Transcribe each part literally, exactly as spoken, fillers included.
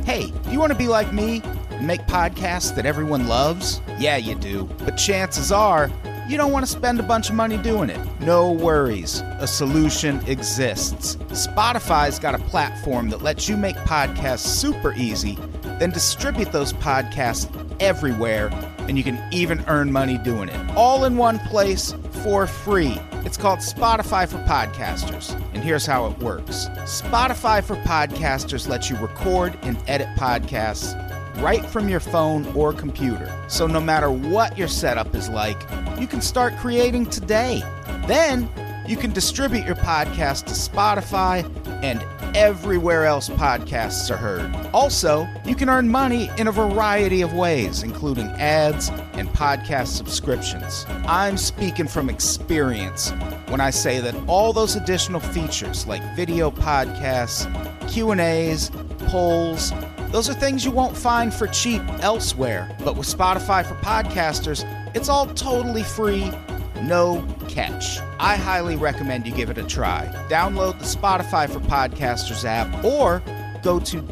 Hey, do you want to be like me and make podcasts that everyone loves? Yeah, you do. But chances are, you don't want to spend a bunch of money doing it. No worries. A solution exists. Spotify's got a platform that lets you make podcasts super easy, then distribute those podcasts everywhere, and you can even earn money doing it. All in one place for free. It's called Spotify for Podcasters, and here's how it works. Spotify for Podcasters lets you record and edit podcasts right from your phone or computer. So no matter what your setup is like, you can start creating today. Then you can distribute your podcast to Spotify and everywhere else podcasts are heard. Also, you can earn money in a variety of ways, including ads and podcast subscriptions. I'm speaking from experience when I say that all those additional features like video podcasts, Q and A's, polls, those are things you won't find for cheap elsewhere. But with Spotify for Podcasters, it's all totally free, no catch. I highly recommend you give it a try. Download the Spotify for Podcasters app or go to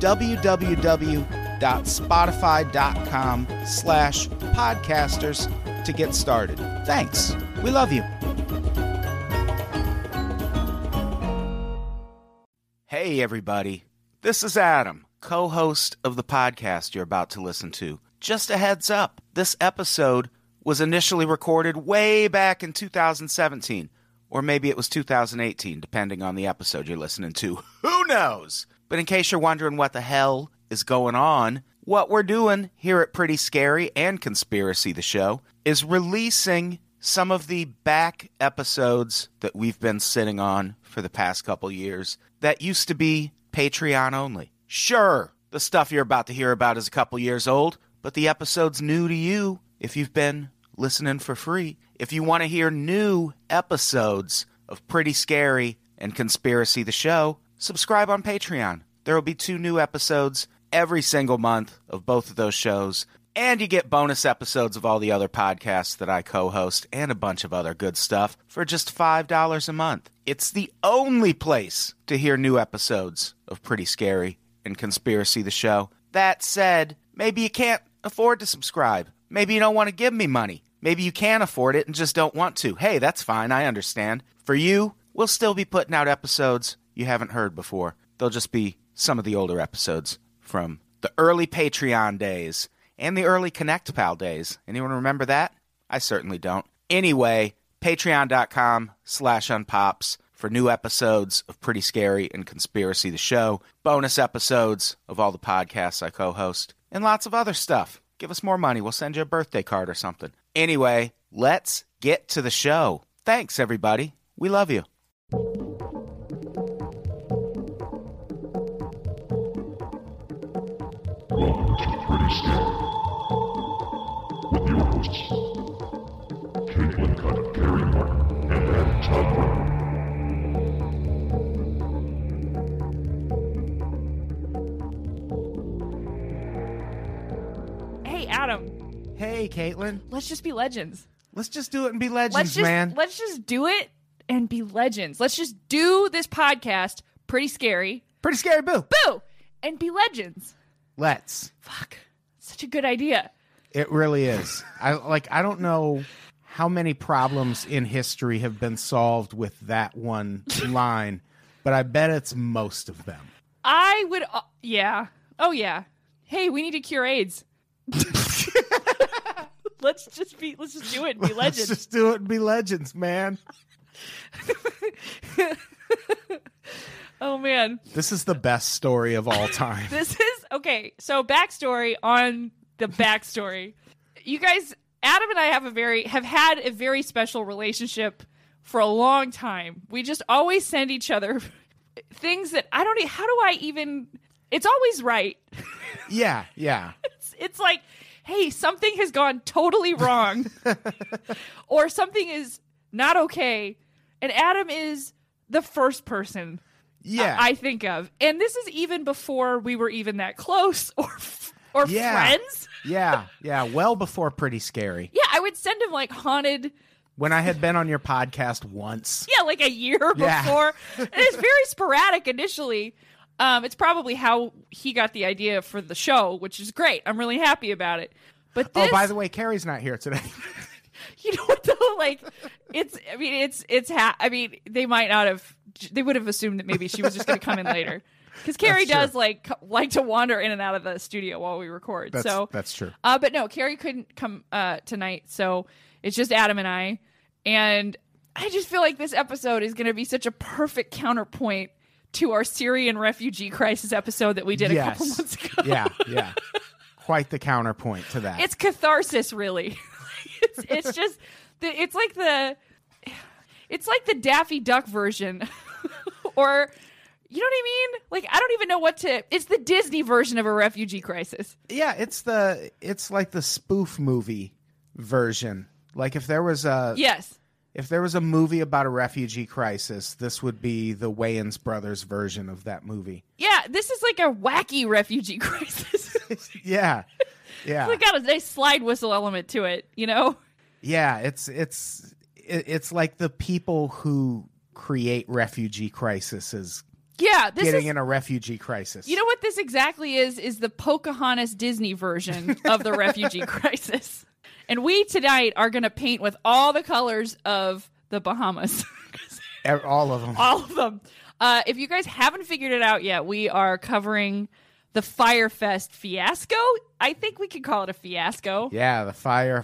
www.spotify.com slash podcasters to get started. Thanks. We love you. Hey, everybody. This is Adam, co-host of the podcast you're about to listen to. Just a heads up, this episode was initially recorded way back in two thousand seventeen, or maybe it was two thousand eighteen, depending on the episode you're listening to. Who knows? But in case you're wondering what the hell is going on, what we're doing here at Pretty Scary and Conspiracy the Show is releasing some of the back episodes that we've been sitting on for the past couple years that used to be Patreon only. Sure, the stuff you're about to hear about is a couple years old, but the episode's new to you if you've been listening for free. If you want to hear new episodes of Pretty Scary and Conspiracy the Show, subscribe on Patreon. There will be two new episodes every single month of both of those shows, and you get bonus episodes of all the other podcasts that I co-host and a bunch of other good stuff for just five dollars a month. It's the only place to hear new episodes of Pretty Scary and Conspiracy the Show. That said, maybe you can't afford to subscribe. Maybe you don't want to give me money. Maybe you can afford it and just don't want to. Hey, that's fine. I understand. For you, we'll still be putting out episodes you haven't heard before. They'll just be some of the older episodes from the early Patreon days and the early ConnectPal days. Anyone remember that? I certainly don't. Anyway, patreon.com slash unpops for new episodes of Pretty Scary and Conspiracy the Show, bonus episodes of all the podcasts I co-host, and lots of other stuff. Give us more money. We'll send you a birthday card or something. Anyway, let's get to the show. Thanks, everybody. We love you. Welcome to Pretty Scary with your hosts, Caitlin Cutt, Gary Martin, and Adam Todd Martin. Hey, Adam. Hey, Caitlin. Let's just be legends. Let's just do it and be legends, let's just, man. Let's just do it and be legends. Let's just do this podcast, Pretty Scary. Pretty Scary, boo. Boo! And be legends. Let's. Fuck. Such a good idea. It really is. I like. I don't know how many problems in history have been solved with that one line, but I bet it's most of them. I would... Uh, yeah. Oh, yeah. Hey, we need to cure AIDS. Let's just be. Let's just do it and be legends. Let's just do it and be legends, man. Oh man, this is the best story of all time. This is okay. So backstory on the backstory. You guys, Adam and I have a very have had a very special relationship for a long time. We just always send each other things that I don't. How do I even? It's always right. Yeah, yeah. It's, it's like, hey, something has gone totally wrong, or something is not okay, and Adam is the first person yeah. I, I think of. And this is even before we were even that close or or yeah. friends. yeah, yeah, well before Pretty Scary. Yeah, I would send him like haunted. When I had been on your podcast once. Yeah, like a year yeah. before. And it's very sporadic initially. Um, it's probably how he got the idea for the show, which is great. I'm really happy about it. But this, Oh, by the way, Carrie's not here today. you know what though? Like, it's. I mean, it's. It's. Ha- I mean, they might not have. They would have assumed that maybe she was just going to come in later, because Carrie That's does true. like co- like to wander in and out of the studio while we record. That's, so that's true. Uh, but no, Carrie couldn't come uh, tonight, so it's just Adam and I. And I just feel like this episode is going to be such a perfect counterpoint to our Syrian refugee crisis episode that we did yes. a couple months ago. Yeah, yeah. Quite the counterpoint to that. It's catharsis, really. it's, it's just, the, it's like the, it's like the Daffy Duck version, or. You know what I mean? Like, I don't even know what to... It's the Disney version of a refugee crisis. Yeah, it's the it's like the spoof movie version. Like if there was a Yes. if there was a movie about a refugee crisis, this would be the Wayans brothers version of that movie. Yeah, this is like a wacky refugee crisis. Yeah. Yeah. It's got a nice slide whistle element to it, you know? Yeah, it's it's it, it's like the people who create refugee crises Yeah, this getting is... in a refugee crisis. You know what this exactly is? Is the Pocahontas Disney version of the refugee crisis. And we tonight are going to paint with all the colors of the Bahamas. Ev- All of them. All of them. Uh, if you guys haven't figured it out yet, we are covering the Firefest fiasco. I think we could call it a fiasco. Yeah, the Fire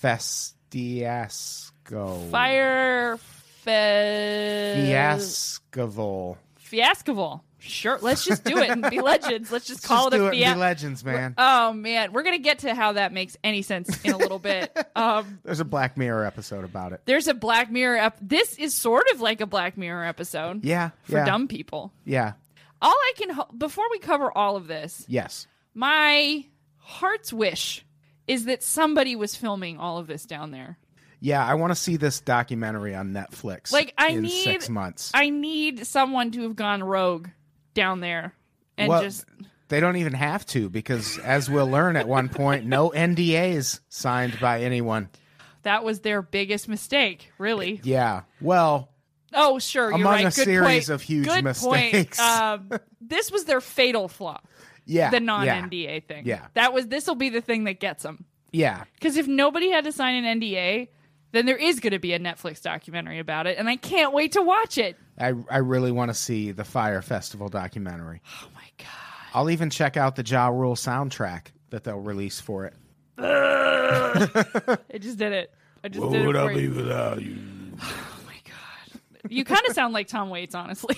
Festiasco. Fire Fest. Fiascoval. Fiascoval. Sure, let's just do it and be legends. Let's just Let's call just it do a it and be fiasco. legends, man. Oh man, we're gonna get to how that makes any sense in a little bit. Um, There's a Black Mirror episode about it. there's a Black Mirror. Ep- this is sort of like a Black Mirror episode. Yeah, for yeah. dumb people. Yeah. All I can ho- before we cover all of this, Yes. my heart's wish is that somebody was filming all of this down there. Yeah, I want to see this documentary on Netflix. Like, I in need- six months. I need someone to have gone rogue down there and well, just they don't even have to, because as we'll learn at one point, no N D As signed by anyone. that was their biggest mistake, really. Yeah. Well, Oh, sure, you're Among right. a Good series point. of huge Good mistakes. Point. Um, this was their fatal flaw. yeah. The non-N D A thing. Yeah. That was. This will be the thing that gets them. Yeah. Because if nobody had to sign an N D A, then there is going to be a Netflix documentary about it, and I can't wait to watch it. I I really want to see the Fire Festival documentary. Oh my god! I'll even check out the Ja Rule soundtrack that they'll release for it. I just did it. I just did it for you. without you? Oh my god! You kind of sound like Tom Waits, honestly.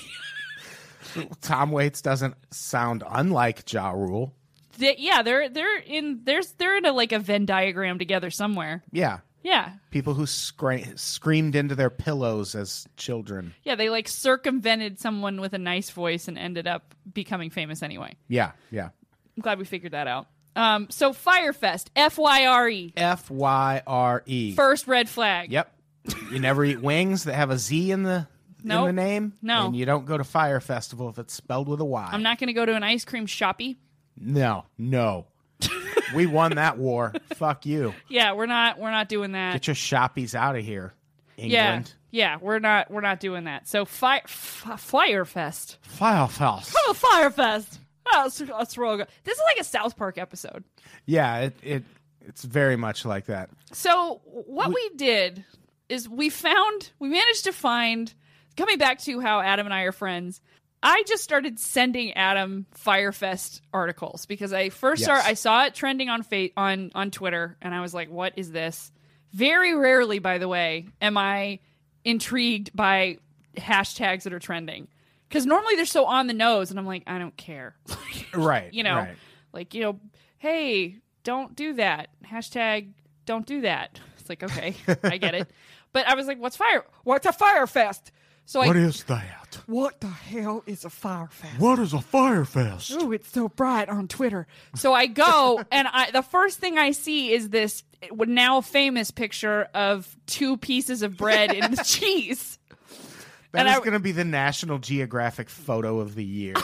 Tom Waits doesn't sound unlike Ja Rule. They- yeah, they're they're in there's they're in a like a Venn diagram together somewhere. Yeah. Yeah. People who scra- screamed into their pillows as children. Yeah, they like circumvented someone with a nice voice and ended up becoming famous anyway. Yeah, yeah. I'm glad we figured that out. Um, so Firefest, F Y R E, F Y R E. first red flag. Yep. You never eat wings that have a Z in the Nope. in the name. No. And you don't go to Fire Festival if it's spelled with a Y. I'm not going to go to an ice cream shoppy. No, no. We won that war. Fuck you. Yeah, we're not we're not doing that. Get your shoppies out of here, yeah, England. yeah, we're not we're not doing that. So fire f- Firefest. Firefest. Oh, Firefest. Oh, that's, that's real good. This is like a South Park episode. Yeah, it, it it's very much like that. So what we, we did is we found we managed to find, coming back to how Adam and I are friends, I just started sending Adam Firefest articles because I first Yes. start, I saw it trending on fa- on on Twitter and I was like, what is this? Very rarely, by the way, am I intrigued by hashtags that are trending. Because normally they're so on the nose and I'm like, I don't care. Right. you know, right. like, you know, hey, don't do that. Hashtag don't do that. It's like, okay, I get it. But I was like, what's fire? What's a Firefest? So I, What is that? what the hell is a Firefest? What is a Firefest? Oh, it's so bright on Twitter. So I go, and I the first thing I see is this now famous picture of two pieces of bread and cheese. That And is I- going to be the National Geographic photo of the year.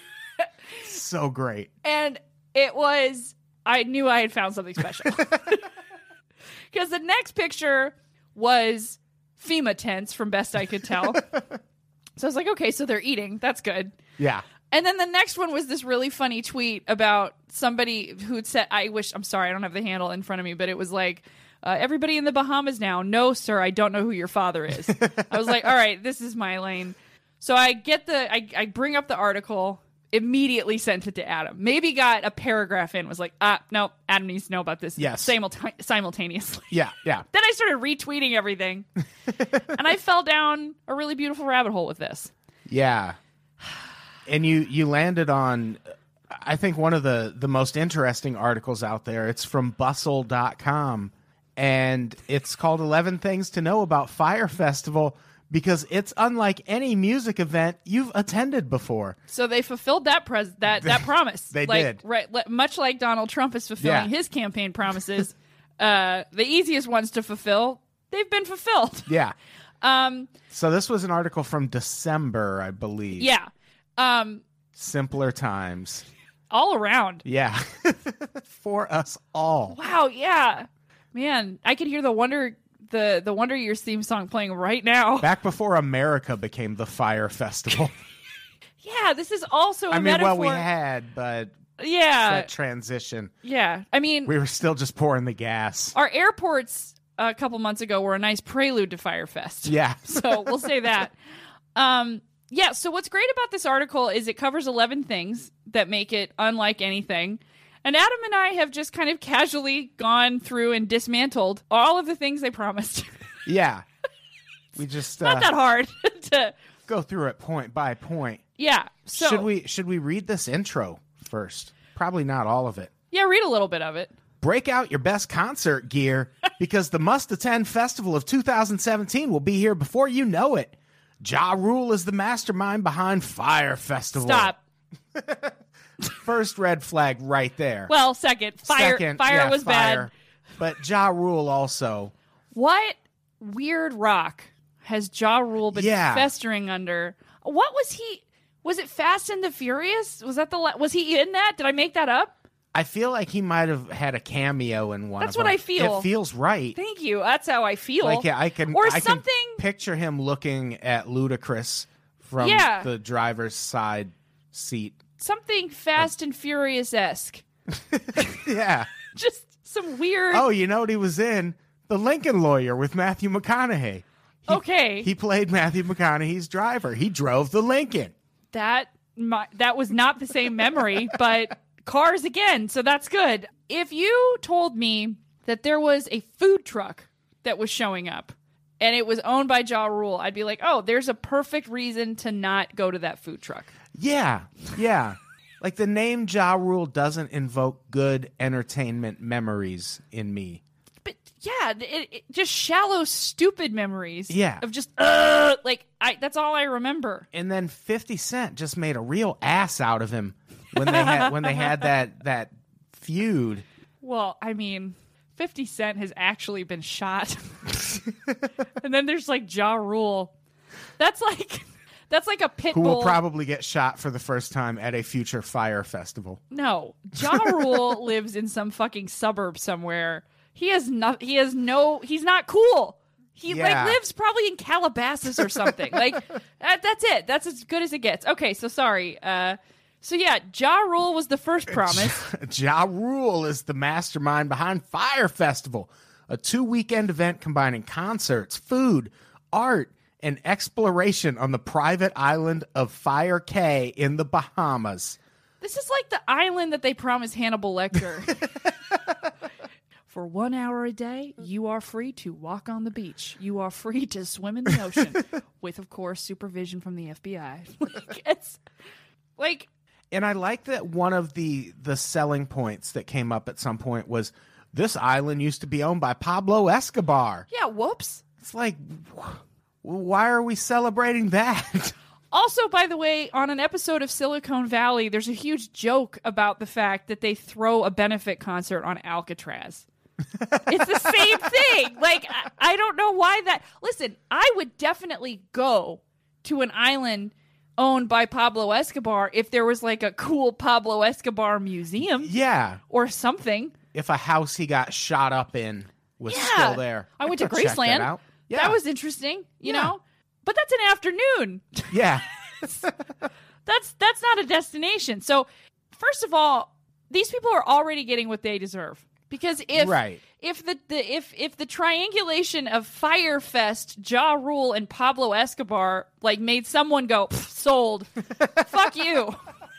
So great. And it was, I knew I had found something special. Because the next picture was FEMA tents, from best I could tell. So I was like, okay, so they're eating. That's good. Yeah. And then the next one was this really funny tweet about somebody who'd said, I wish, I'm sorry, I don't have the handle in front of me, but it was like, uh, everybody in the Bahamas now. No, sir, I don't know who your father is. I was like, all right, this is my lane. So I get the, I, I bring up the article, immediately sent it to Adam. Maybe got a paragraph in, was like, ah, no, Adam needs to know about this yes. simulta- simultaneously. Yeah, yeah. Then I started retweeting everything. And I fell down a really beautiful rabbit hole with this. Yeah. And you, you landed on, I think, one of the, the most interesting articles out there. It's from bustle dot com, and it's called eleven Things to Know About Fyre Festival, because it's unlike any music event you've attended before. So they fulfilled that pres- that that promise. They like, did. Right, li- much like Donald Trump is fulfilling Yeah. his campaign promises. uh, the easiest ones to fulfill, they've been fulfilled. Yeah. Um, So this was an article from December, I believe. yeah. Um, Simpler times. all around. Yeah. For us all. Wow, yeah. Man, I could hear the Wonder the the Wonder Years theme song playing right now. Back before America became the Fyre Festival. Yeah, this is also a I mean, metaphor. well, we had, but yeah. that transition. Yeah. I mean, We were still just pouring the gas. our airports a couple months ago were a nice prelude to Fyre Fest. Yeah. So we'll say that. Um, yeah, so what's great about this article is it covers eleven things that make it unlike anything. And Adam and I have just kind of casually gone through and dismantled all of the things they promised. Yeah. We just Not uh, that hard to go through it point by point. Yeah. So should we should we read this intro first? Probably not all of it. Yeah, read a little bit of it. Break out your best concert gear because the must-attend festival of two thousand seventeen will be here before you know it. Ja Rule is the mastermind behind Fyre Festival. Stop. First red flag right there. Well, second, fire Second, fire yeah, was fire. bad. But Ja Rule also. What weird rock has Ja Rule been Yeah. festering under? What was he? Was it Fast and the Furious? Was that the? la- Was he in that? Did I make that up? I feel like he might have had a cameo in one That's of them. what I feel. It feels right. Thank you. That's how I feel. Like yeah, I can or I something. can picture him looking at Ludacris from Yeah. the driver's side seat. Something Fast and Furious esque. Yeah. Just some weird. Oh, you know what he was in? The Lincoln Lawyer with Matthew McConaughey. He, okay, He played Matthew McConaughey's driver. He drove the Lincoln. that my, that was not the same memory, but cars again. So that's good. If you told me that there was a food truck that was showing up and it was owned by Ja Rule, I'd be like, oh, there's a perfect reason to not go to that food truck. Yeah, yeah. Like the name Ja Rule doesn't invoke good entertainment memories in me. But yeah, it, it just shallow, stupid memories. Yeah. Of just uh, like I. That's all I remember. And then fifty Cent just made a real ass out of him when they had when they had that that feud. Well, I mean, fifty Cent has actually been shot, and then there's like Ja Rule. That's like. That's like a pit Who bull. will probably get shot for the first time at a future Fyre Festival. No, Ja Rule lives in some fucking suburb somewhere. He has no. He has no. He's not cool. He Yeah. like lives probably in Calabasas or something. Like that, that's it. That's as good as it gets. Okay, so sorry. Uh, so yeah, Ja Rule was the first promise. Ja Rule is the mastermind behind Fyre Festival, a two-weekend event combining concerts, food, art, and exploration on the private island of Fyre Cay in the Bahamas. This is like the island that they promised Hannibal Lecter. For one hour a day, you are free to walk on the beach. You are free to swim in the ocean, with, of course, supervision from the F B I. Like, it's like, And I like that one of the the selling points that came up at some point was this island used to be owned by Pablo Escobar. yeah, whoops. It's like, wh- why are we celebrating that? Also, by the way, on an episode of Silicon Valley, there's a huge joke about the fact that they throw a benefit concert on Alcatraz. It's the same thing. Like, I, I don't know why that. Listen, I would definitely go to an island owned by Pablo Escobar if there was like a cool Pablo Escobar museum Yeah. or something. If a house he got shot up in was Yeah. still there. I went to could check that Graceland. out. Yeah. That was interesting, you Yeah. know? But that's an afternoon. Yeah. That's that's not a destination. So, first of all, these people are already getting what they deserve. Because if Right. if the, the if if the triangulation of Firefest, Ja Rule, and Pablo Escobar like made someone go sold, fuck you.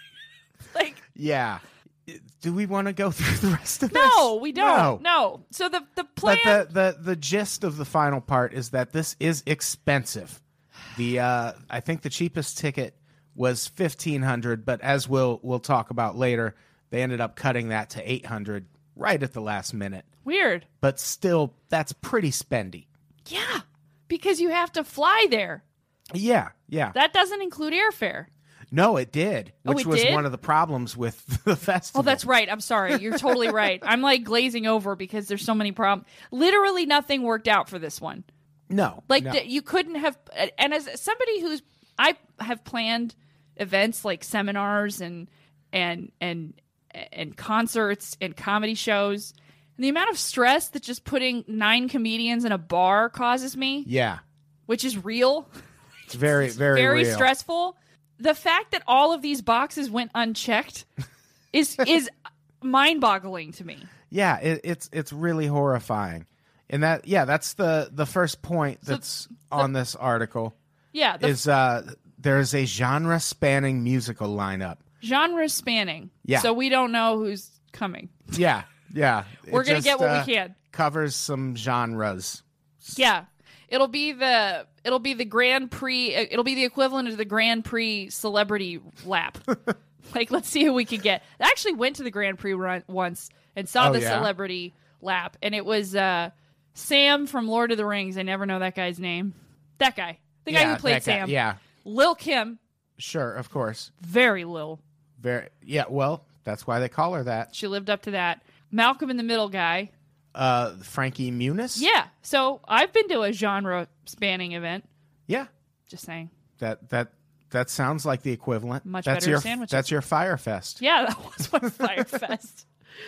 Like Yeah. Do we want to go through the rest of this? no, we don't. No. No. So the the plan. But the, the the gist of the final part is that this is expensive. The uh, I think the cheapest ticket was fifteen hundred, but as we'll we'll talk about later, they ended up cutting that to eight hundred right at the last minute. Weird. But still, that's pretty spendy. Yeah, because you have to fly there. Yeah, yeah. That doesn't include airfare. No, it did, Oh, which it was did? one of the problems with the festival. Oh, that's right. I'm sorry. You're totally right. I'm like glazing over because there's so many problems. Literally nothing worked out for this one. No, Like no. th- you couldn't have. And as somebody who's, I have planned events like seminars and and and and concerts and comedy shows, and the amount of stress that just putting nine comedians in a bar causes me, Yeah, which is real, it's very, very, very real. stressful. The fact that all of these boxes went unchecked is is mind-boggling to me. Yeah, it, it's it's really horrifying, and that yeah, that's the the first point that's on this article. Yeah, the is uh, there's a genre-spanning musical lineup. genre spanning. Yeah. So we don't know who's coming. Yeah, yeah. It We're gonna just, get what uh, we can. Covers some genres. Yeah. It'll be the it'll be the Grand Prix. It'll be the equivalent of the Grand Prix celebrity lap. Like, let's see who we can get. I actually went to the Grand Prix run once and saw Oh, the yeah? celebrity lap, and it was uh, Sam from Lord of the Rings. I never know that guy's name. That guy, the guy Yeah, who played that guy- Sam. Yeah, Lil Kim, sure, of course. very Lil. Very. Yeah, well, that's why they call her that. She lived up to that. Malcolm in the Middle guy. Uh, Frankie Muniz. Yeah. So I've been to a genre spanning event. yeah. Just saying. That that that sounds like the equivalent. Much that's better your, sandwiches. That's your Firefest. Yeah, that was my Firefest.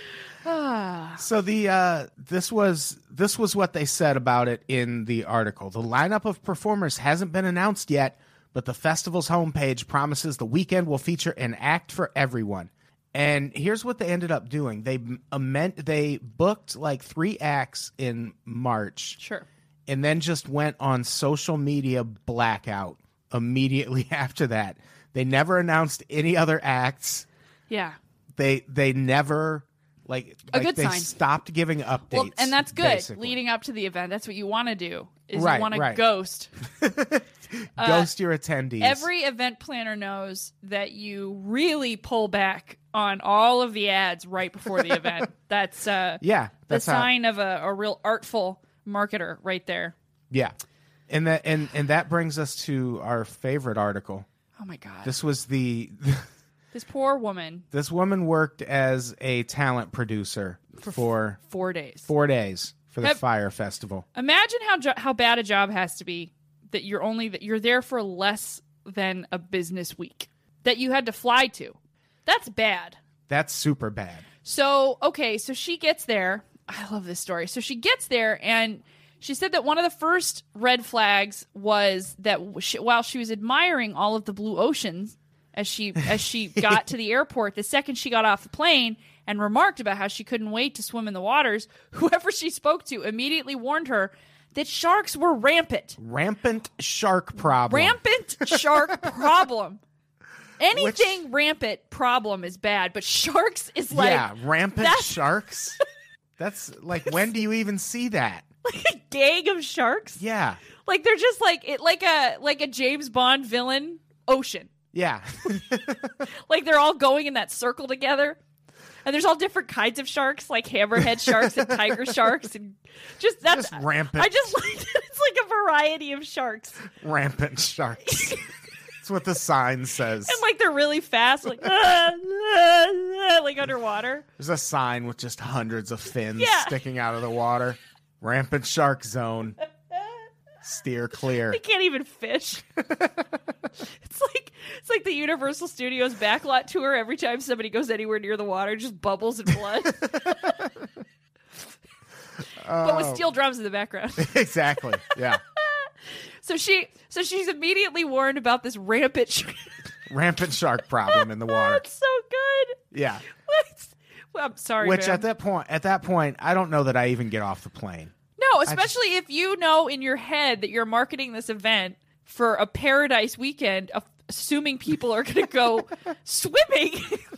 Ah. So the uh, this was this was what they said about it in the article. The lineup of performers hasn't been announced yet, but the festival's homepage promises the weekend will feature an act for everyone. And here's what they ended up doing: they amend, they booked like three acts in March, Sure. and then just went on social media blackout immediately after that. They never announced any other acts. Yeah. They they never like, A like good they sign. stopped giving updates. Well, and that's good. basically. Leading up to the event, that's what you want to do. Is Right, you want to right. ghost. Ghost your attendees. Every event planner knows that you really pull back on all of the ads right before the event. That's uh, yeah, the that's how, sign of a, a real artful marketer right there. yeah, and that and and that brings us to our favorite article. Oh my god, this, This was the this poor woman this woman worked as a talent producer for, four days. four days for the Have- Fire Festival. Imagine how jo- how bad a job has to be that you're only that you're there for less than a business week that you had to fly to. That's bad. That's super bad. So, okay, so she gets there. I love this story. So she gets there, and she said that one of the first red flags was that she, while she was admiring all of the blue oceans as she as she got to the airport, the second she got off the plane and remarked about how she couldn't wait to swim in the waters, whoever she spoke to immediately warned her that sharks were rampant. Rampant shark problem. Rampant shark problem. Anything rampant problem is bad, but sharks is like yeah, rampant that's- sharks. That's like, when do you even see that? like a gang of sharks. Yeah, Like they're just like it like a like a James Bond villain ocean. yeah. Like they're all going in that circle together. And there's all different kinds of sharks, like hammerhead sharks and tiger sharks, and just that's Just rampant. I just like that it's like a variety of sharks, Rampant sharks. That's what the sign says. and like they're really fast, like ah, ah, ah, like underwater. There's a sign with just hundreds of fins Yeah. sticking out of the water. Rampant shark zone. Steer clear. They can't even fish. It's like it's like the Universal Studios backlot tour. Every time somebody goes anywhere near the water, just bubbles and blood, but with steel drums in the background. Exactly. Yeah. So she, so she's immediately warned about this rampant, sh- rampant shark problem in the water. That's so good. Yeah. What? Well, I'm sorry, Which man. at that point, at that point, I don't know that I even get off the plane. No, especially if you know in your head that you're marketing this event for a paradise weekend, of- assuming people are going to go swimming.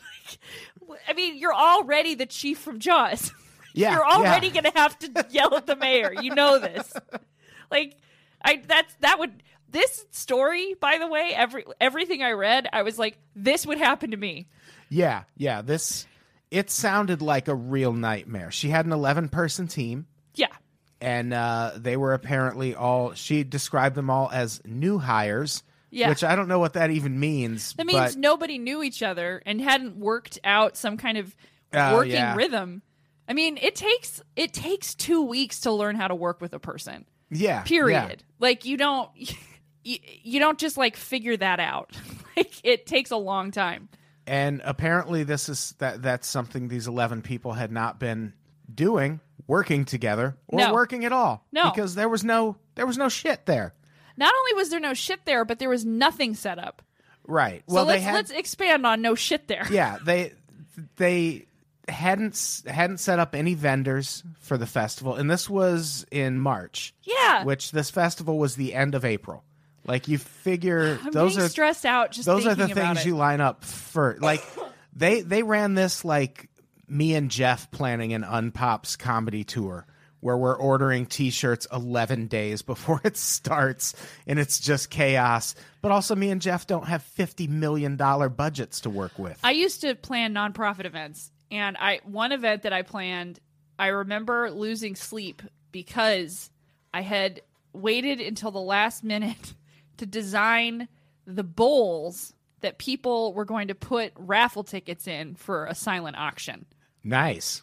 Like, I mean, you're already the chief from Jaws. Yeah, You're already yeah. going to have to yell at the mayor. You know this. Like, I that's that would this story, by the way, every everything I read, I was like, this would happen to me. Yeah, yeah. This it sounded like a real nightmare. She had an eleven-person team, Yeah. and uh, they were apparently all. She described them all as new hires. Yeah. Which I don't know what that even means. That means but, nobody knew each other and hadn't worked out some kind of Oh, working yeah. rhythm. I mean, it takes it takes two weeks to learn how to work with a person. yeah, Period. yeah. Like you don't you, you don't just like figure that out. Like it takes a long time. And apparently, this is that that's something these eleven people had not been doing, working together or No. working at all. No. because there was no there was no shit there. Not only was there no shit there, but there was nothing set up. Right. So Well, let's they had. let's expand on no shit there. Yeah, they they hadn't s- hadn't set up any vendors for the festival, and this was in March. Yeah. Which this festival was the end of April. Like you figure I'm those getting are stressed out just those are the thinking about things it. you line up for. Like they they ran this like me and Jeff planning an Unpops comedy tour where we're ordering T-shirts eleven days before it starts, and it's just chaos. But also, me and Jeff don't have fifty million dollar budgets to work with. I used to plan nonprofit events, and I one event that I planned, I remember losing sleep because I had waited until the last minute to design the bowls that people were going to put raffle tickets in for a silent auction. Nice.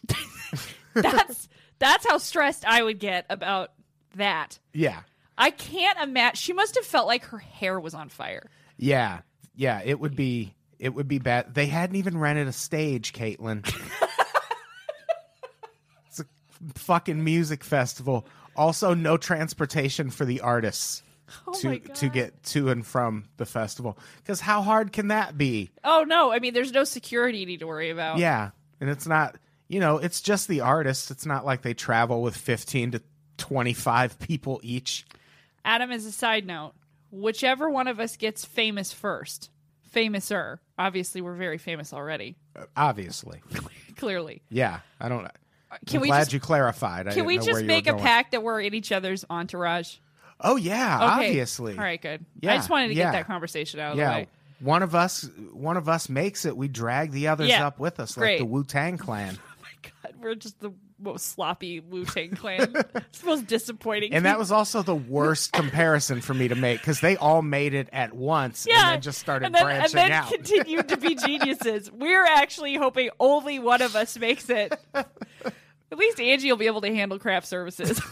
That's that's how stressed I would get about that. Yeah. I can't imagine. She must have felt like her hair was on fire. Yeah. Yeah. It would be it would be bad. They hadn't even rented a stage, Caitlin. It's a fucking music festival. Also, no transportation for the artists Oh to my God. to get to and from the festival. Because how hard can that be? Oh no! I mean, there's no security you need to worry about. Yeah. And it's not, you know, it's just the artists. It's not like they travel with fifteen to twenty-five people each. Adam, as a side note, whichever one of us gets famous first, famouser. Obviously, we're very famous already. Uh, obviously. Clearly, Yeah. I don't know. can I'm we glad just you clarified. I can didn't we know just where you make were a going. pact that we're in each other's entourage? Oh, yeah. Okay. Obviously. All right, good. Yeah, I just wanted to yeah. get that conversation out of the Yeah. way. One of us one of us makes it, we drag the others Yeah. up with us, Great. like the Wu-Tang Clan. Oh my God, we're just the most sloppy Wu-Tang Clan. It's the most disappointing. And that was also the worst comparison for me to make because they all made it at once yeah, and then just started and then, branching and then out. continued to be geniuses. We're actually hoping only one of us makes it. At least Angie will be able to handle craft services.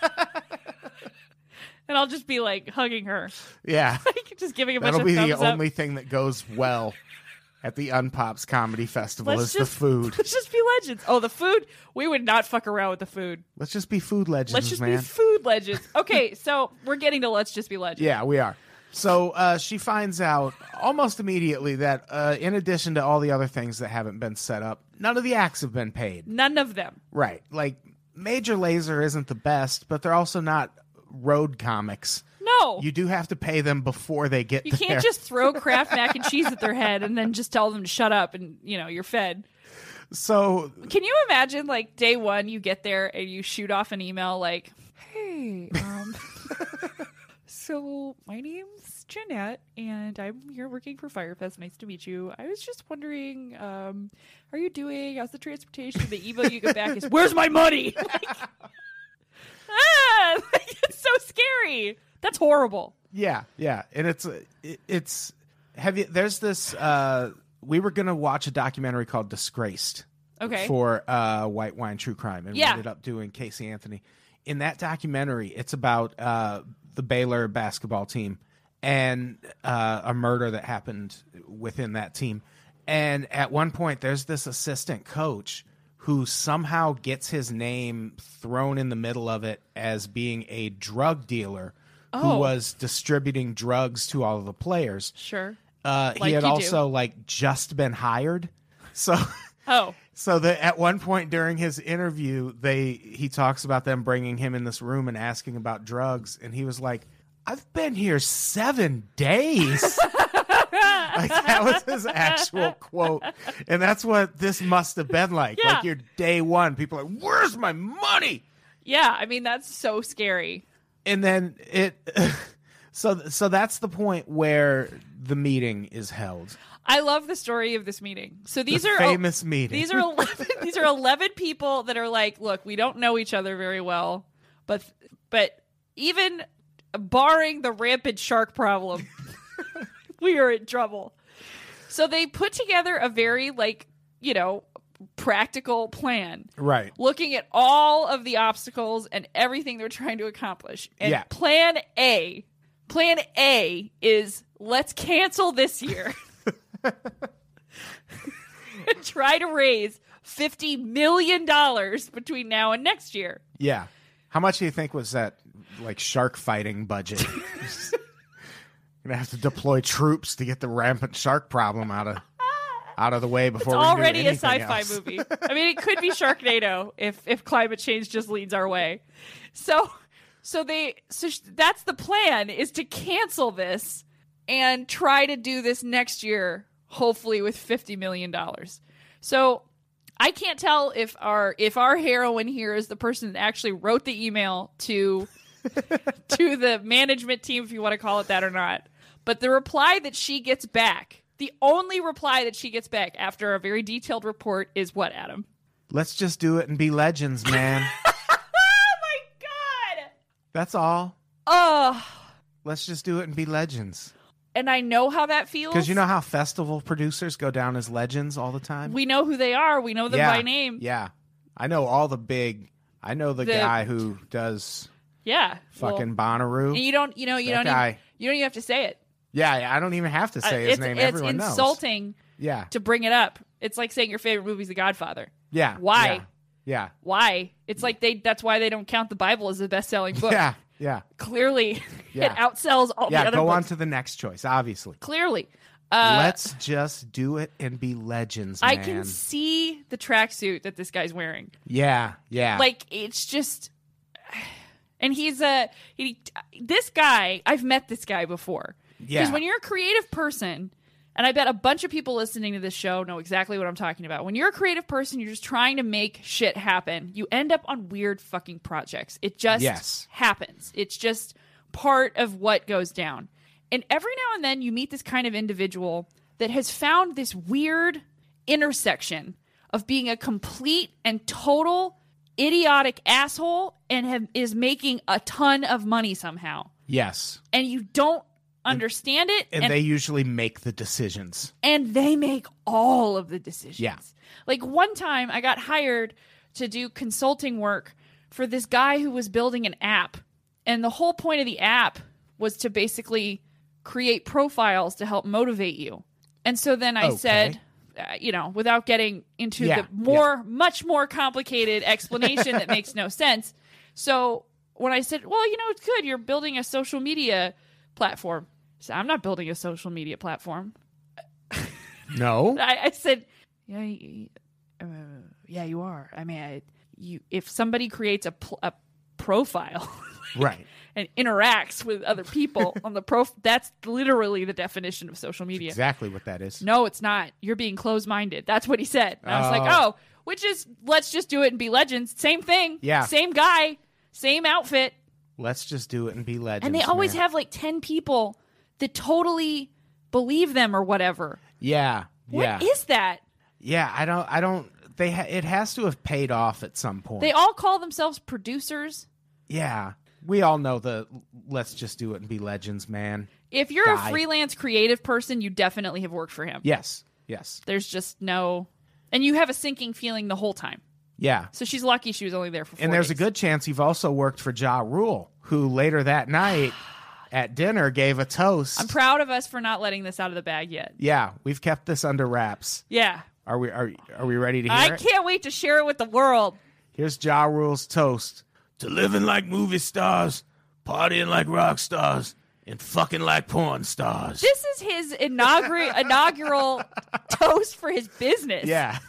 And I'll just be like hugging her, Yeah. like just giving a bunch That'll of be the thumbs up. only thing that goes well at the Unpops Comedy Festival Let's is just- the food. Let's just be legends. Oh, the food. We would not fuck around with the food. Let's just be food legends, Let's just man. be food legends. Okay, so we're getting to let's just be legends. Yeah, we are. So uh, she finds out almost immediately that uh, in addition to all the other things that haven't been set up, none of the acts have been paid. None of them. Right. Like, Major Lazer isn't the best, but they're also not road comics. No. You do have to pay them before they get You there. can't just throw Kraft mac and cheese at their head and then just tell them to shut up and, you know, you're fed. So, Can you imagine, like, day one, you get there and you shoot off an email like, hey, um, so my name's Jeanette and I'm here working for Firefest. Nice to meet you. I was just wondering, um, how are you doing? How's the transportation? The email you get back is, where's my money? Like, ah, like, it's so scary. That's horrible. yeah, yeah. And it's, it, it's, have you, there's this, uh, we were going to watch a documentary called Disgraced. Okay. For uh, White Wine True Crime, and Yeah. we ended up doing Casey Anthony. In that documentary, it's about uh, the Baylor basketball team and uh, a murder that happened within that team. And at one point, there's this assistant coach who somehow gets his name thrown in the middle of it as being a drug dealer Oh. who was distributing drugs to all of the players. Sure. Uh, Like he had you do. also like just been hired. So Oh, so that at one point during his interview, they he talks about them bringing him in this room and asking about drugs, and he was like, "I've been here seven days." Like that was his actual quote, and that's what this must have been like. Yeah. Like you're day one, people are like, "Where's my money?" yeah. I mean, that's so scary. And then it, so so that's the point where the meeting is held. I love the story of this meeting. So these The are famous meeting. These are eleven, these are eleven people that are like, look, we don't know each other very well, but but even barring the rampant shark problem, we are in trouble. So they put together a very like, you know, practical plan. Right. Looking at all of the obstacles and everything they're trying to accomplish. And Yeah. plan A, plan A is let's cancel this year. Try to raise fifty million dollars between now and next year. Yeah. How much do you think was that like shark fighting budget? Gonna have to deploy troops to get the rampant shark problem out of out of the way before It's we already do a anything sci-fi else. movie. I mean, it could be Sharknado if if climate change just leads our way. So, so they so sh- that's the plan, is to cancel this and try to do this next year, hopefully with fifty million dollars. So I can't tell if our if our heroine here is the person that actually wrote the email to to the management team, if you want to call it that or not. But the reply that she gets back, the only reply that she gets back after a very detailed report is what, Adam? Let's just do it and be legends, man. Oh my God! That's all. Oh, Let's just do it and be legends. and I know how that feels. Because you know how festival producers go down as legends all the time? we know who they are. We know them yeah. by name. Yeah. I know all the big... I know the, The- guy who does Yeah. fucking Well, Bonnaroo. and you don't, you know, you That don't, guy. even, you don't even have to say it. Yeah, I don't even have to say Uh, his it's name. it's Everyone knows. insulting Yeah. to bring it up. It's like saying your favorite movie is The Godfather. Yeah. Why? Yeah. Yeah. Why? It's like they. That's why they don't count the Bible as the best-selling book. Yeah. Yeah. Clearly, Yeah. it outsells all Yeah. the other Go on books. to the next choice, obviously. Clearly. Uh, Let's just do it and be legends, man. I can see the tracksuit that this guy's wearing. Yeah. Yeah. Like, it's just... And he's a... He, this guy, I've met this guy before. Yeah. Because when you're a creative person, and I bet a bunch of people listening to this show know exactly what I'm talking about. When you're a creative person, you're just trying to make shit happen. You end up on weird fucking projects. It just Yes. happens. It's just part of what goes down. And every now and then you meet this kind of individual that has found this weird intersection of being a complete and total idiotic asshole and have, is making a ton of money somehow. Yes. And you don't understand it. And, And, they usually make the decisions. and they make all of the decisions. Yeah. Like one time I got hired to do consulting work for this guy who was building an app. And the whole point of the app was to basically create profiles to help motivate you. And so then I Okay. said, uh, you know, without getting into Yeah, the more, much more complicated explanation that makes no sense. So when I said, well, you know, it's good. You're building a social media platform. I said, I'm not building a social media platform. No. I, I said, yeah, y- uh, yeah, you are. I mean, I, you if somebody creates a, pl- a profile Right. and interacts with other people on the prof, that's literally the definition of social media. Exactly what that is. No, it's not. You're being closed-minded. That's what he said. And I was like, Oh. oh, which is let's just do it and be legends. Same thing. Yeah. Same guy. Same outfit. Let's just do it and be legends. And they always man. have like ten people that totally believe them or whatever. Yeah. What Yeah. is that? Yeah. I don't. I don't. They. Ha- it has to have paid off at some point. They all call themselves producers. Yeah. We all know the let's just do it and be legends, man. If you're Guy. a freelance creative person, you definitely have worked for him. Yes. Yes. There's just no... And you have a sinking feeling the whole time. Yeah. So she's lucky she was only there for four And there's a days. good chance you've also worked for Ja Rule, who later that night at dinner gave a toast. I'm proud of us for not letting this out of the bag yet. Yeah, we've kept this under wraps. Yeah. Are we are are we ready to hear I it? can't wait to share it with the world. Here's Ja Rule's toast to living like movie stars, partying like rock stars, and fucking like porn stars. This is his inaugural inaugural toast for his business. Yeah.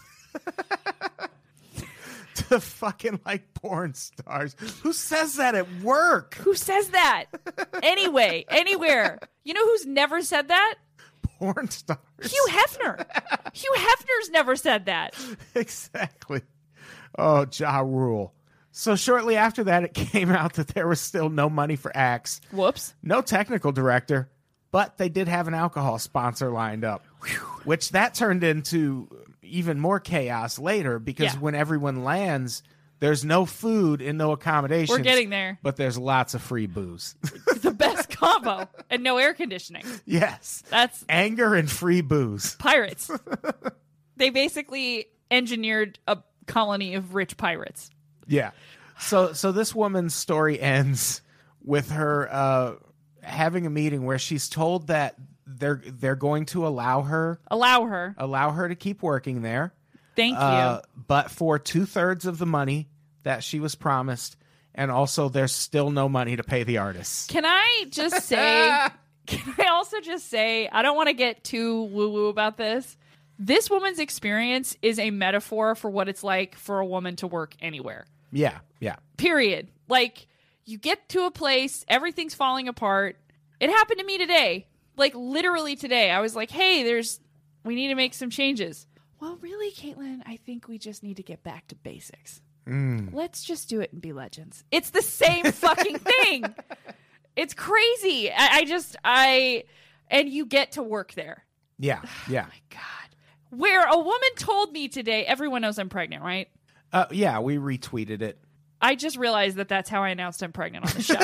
To fucking like porn stars. Who says that at work? Who says that? Anyway, anywhere. You know who's never said that? Porn stars. Hugh Hefner. Hugh Hefner's never said that. Exactly. Oh, Ja Rule. So shortly after that, it came out that there was still no money for Axe. Whoops. No technical director, but they did have an alcohol sponsor lined up, which that turned into even more chaos later because Yeah. when everyone lands, there's no food and no accommodations. We're getting there. But there's lots of free booze. The best combo. And no air conditioning. Yes. That's Anger and free booze. pirates. They basically engineered a colony of rich pirates. Yeah. So so this woman's story ends with her uh, having a meeting where she's told that they're they're going to allow her Allow her. allow her to keep working there. Thank you. Uh, but for two thirds of the money that she was promised, and also there's still no money to pay the artists. Can I just say, can I also just say, I don't want to get too woo-woo about this. This woman's experience is a metaphor for what it's like for a woman to work anywhere. Yeah, yeah, Period. Like, you get to a place, everything's falling apart. It happened to me today. Like, literally today. I was like, hey, there's, we need to make some changes. Well, really, Caitlin, I think we just need to get back to basics. Mm. Let's just do it and be legends. It's the same fucking thing. It's crazy. I, I just, I, and you get to work there. yeah, yeah. My God. Where a woman told me today, everyone knows I'm pregnant, right? Uh, yeah, we retweeted it. I just realized that that's how I announced I'm pregnant on the show.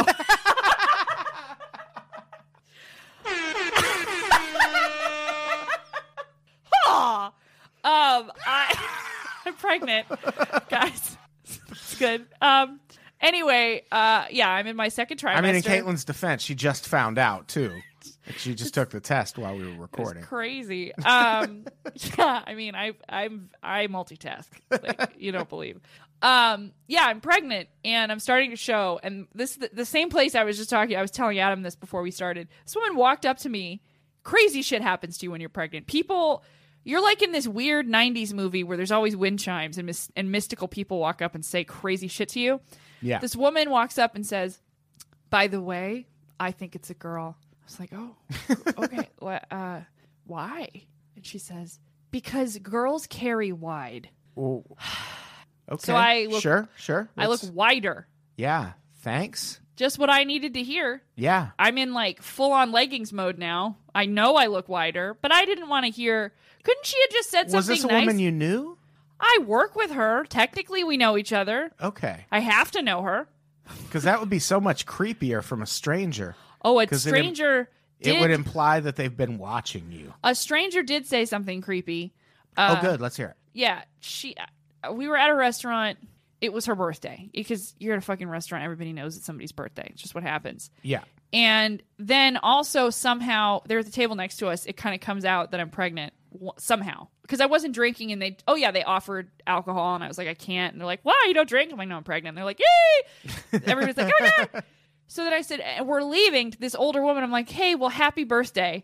Aw. um, I, I'm pregnant, guys. It's good. Um, anyway, uh, yeah, I'm in my second trimester. I mean, in Caitlin's defense, she just found out too. She just took the test while we were recording. It's crazy. Um, yeah, I mean, I I'm I multitask. Like, you don't believe. Um, yeah, I'm pregnant and I'm starting to show. And this the, the same place I was just talking. I was telling Adam this before we started. This woman walked up to me. Crazy shit happens to you when you're pregnant. People, you're like in this weird nineties movie where there's always wind chimes and mis- and mystical people walk up and say crazy shit to you. Yeah. This woman walks up and says, "By the way, I think it's a girl." I was like, oh, okay. What, uh, why? And she says, because girls carry wide. Oh. Okay. So I look, sure, sure. I look Let's- wider. Yeah. Thanks. Just what I needed to hear. Yeah. I'm in like full on leggings mode now. I know I look wider, but I didn't want to hear. Couldn't she have just said something Was this a nice? woman you knew? I work with her. Technically, we know each other. Okay. I have to know her. Because that would be so much creepier from a stranger. Oh, a 'Cause it im- stranger. did, It would imply that they've been watching you. a stranger did say something creepy. Uh, oh, good. Let's hear it. Yeah, she. uh, We were at a restaurant. It was her birthday because you're at a fucking restaurant. Everybody knows it's somebody's birthday. It's just what happens. Yeah. And then also somehow they're at the table next to us. It kind of comes out that I'm pregnant w- somehow because I wasn't drinking. And they, oh yeah, they offered alcohol, and I was like, I can't. And they're like, why you don't drink? I'm like, no, I'm pregnant. And they're like, yay! Everybody's like, oh my God. So then I said, and we're leaving to this older woman. I'm like, hey, well, happy birthday.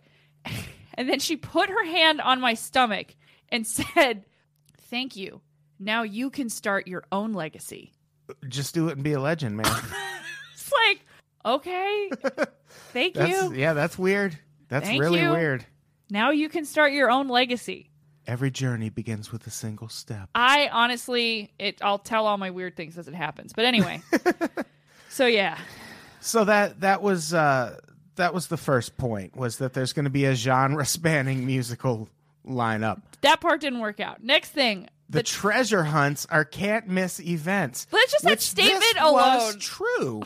And then she put her hand on my stomach and said, thank you. Now you can start your own legacy. Just do it and be a legend, man. It's like, okay, thank That's, you. yeah, that's weird. That's Thank really you. weird. Now you can start your own legacy. Every journey begins with a single step. I honestly, it. I'll tell all my weird things as it happens. But anyway, so yeah. So that that was uh, that was the first point, was that there's going to be a genre-spanning musical lineup. That part didn't work out. Next thing. The, The, treasure hunts are can't-miss events. Let's just that which statement this alone. was true.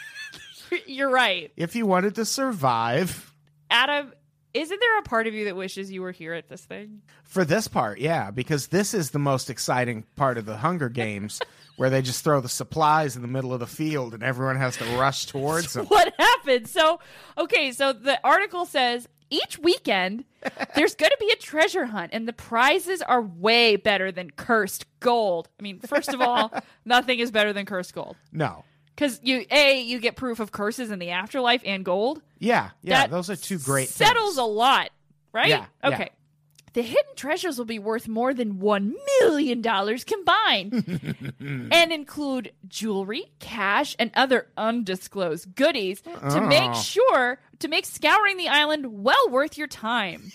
You're right. If you wanted to survive. Adam, isn't there a part of you that wishes you were here at this thing? For this part, yeah, because this is the most exciting part of the Hunger Games, where they just throw the supplies in the middle of the field and everyone has to rush towards them. What happened? So, okay, so the article says each weekend there's going to be a treasure hunt, and the prizes are way better than cursed gold. I mean, first of all, nothing is better than cursed gold. No. Because you, A, you get proof of curses in the afterlife and gold. Yeah, yeah, That those are two great settles things. a lot, right? Yeah, yeah. Okay. The hidden treasures will be worth more than one million dollars combined and include jewelry, cash, and other undisclosed goodies to Oh. make sure, to make scouring the island well worth your time.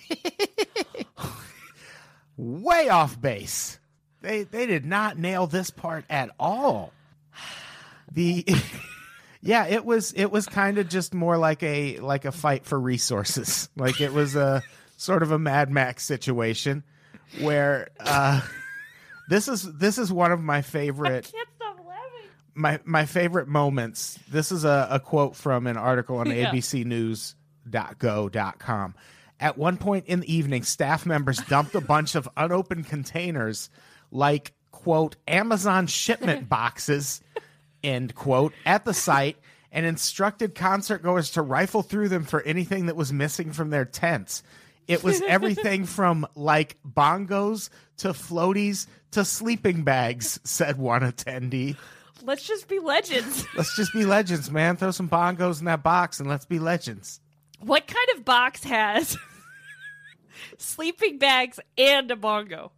Way off base. They they did not nail this part at all. The yeah, it was it was kind of just more like a like a fight for resources. Like it was a sort of a Mad Max situation where uh, this is this is one of my favorite Can't stop laughing. my my favorite moments. This is a, a quote from an article on Yeah. A B C news dot go dot com. At one point in the evening, staff members dumped a bunch of unopened containers like, quote, Amazon shipment boxes, end quote, at the site and instructed concert goers to rifle through them for anything that was missing from their tents. It was everything from like bongos to floaties to sleeping bags, said one attendee. Let's just be legends. Let's just be legends, man. Throw some bongos in that box and let's be legends. What kind of box has sleeping bags and a bongo?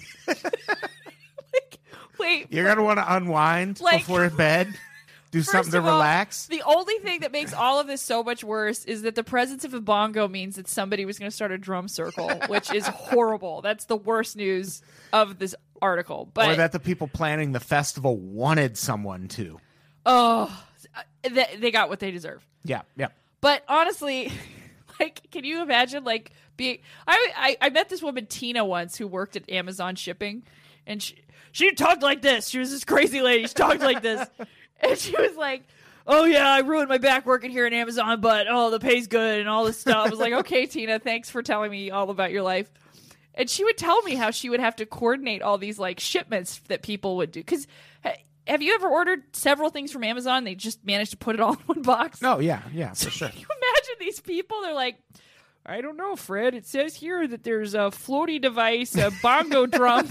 like, wait. You're going to want to unwind Like- before bed, do First something to of all, relax. The only thing that makes all of this so much worse is that the presence of a bongo means that somebody was going to start a drum circle, which is horrible. That's the worst news of this article. But Or that the people planning the festival wanted someone to. oh, they, they got what they deserve. Yeah, yeah. But honestly, like, can you imagine, like, being... I, I, I met this woman, Tina, once, who worked at Amazon shipping, and she, she talked like this. She was this crazy lady. She talked like this. And she was like, oh, yeah, I ruined my back working here at Amazon, but, oh, the pay's good and all this stuff. I was like, okay, Tina, thanks for telling me all about your life. And she would tell me how she would have to coordinate all these, like, shipments that people would do. Because have you ever ordered several things from Amazon and they just managed to put it all in one box? No, yeah, yeah, for sure. Can you imagine these people? They're like, I don't know, Fred. It says here that there's a floaty device, a bongo drum,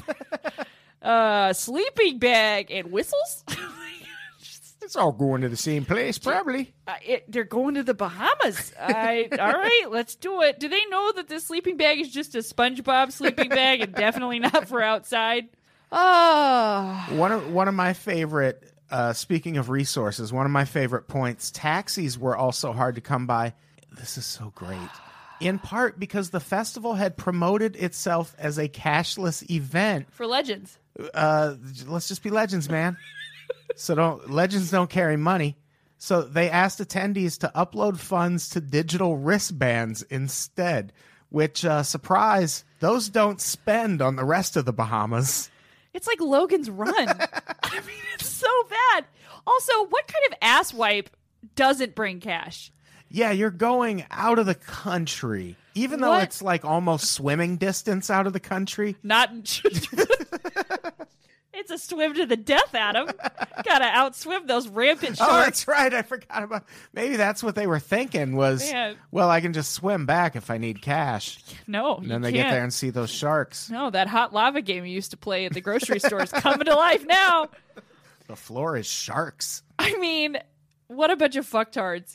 a sleeping bag, and whistles. It's all going to the same place, probably. Uh, it, they're going to the Bahamas. I, all right, let's do it. Do they know that this sleeping bag is just a SpongeBob sleeping bag and definitely not for outside? Oh. One of one of my favorite, uh, speaking of resources, one of my favorite points, taxis were also hard to come by. This is so great. In part because the festival had promoted itself as a cashless event. For legends. Uh, let's just be legends, man. So don't legends don't carry money. So they asked attendees to upload funds to digital wristbands instead, which, uh, surprise, those don't spend on the rest of the Bahamas. It's like Logan's Run. I mean, it's so bad. Also, what kind of asswipe doesn't bring cash? Yeah, you're going out of the country, even though What? it's like almost swimming distance out of the country. Not in It's a swim to the death, Adam. Gotta outswim those rampant Oh, sharks. that's right. I forgot about. Maybe that's what they were thinking was, Man. well, I can just swim back if I need cash. No, And you then they can't. get there and see those sharks. No, that hot lava game you used to play at the grocery store is coming to life now. The floor is sharks. I mean, what a bunch of fucktards.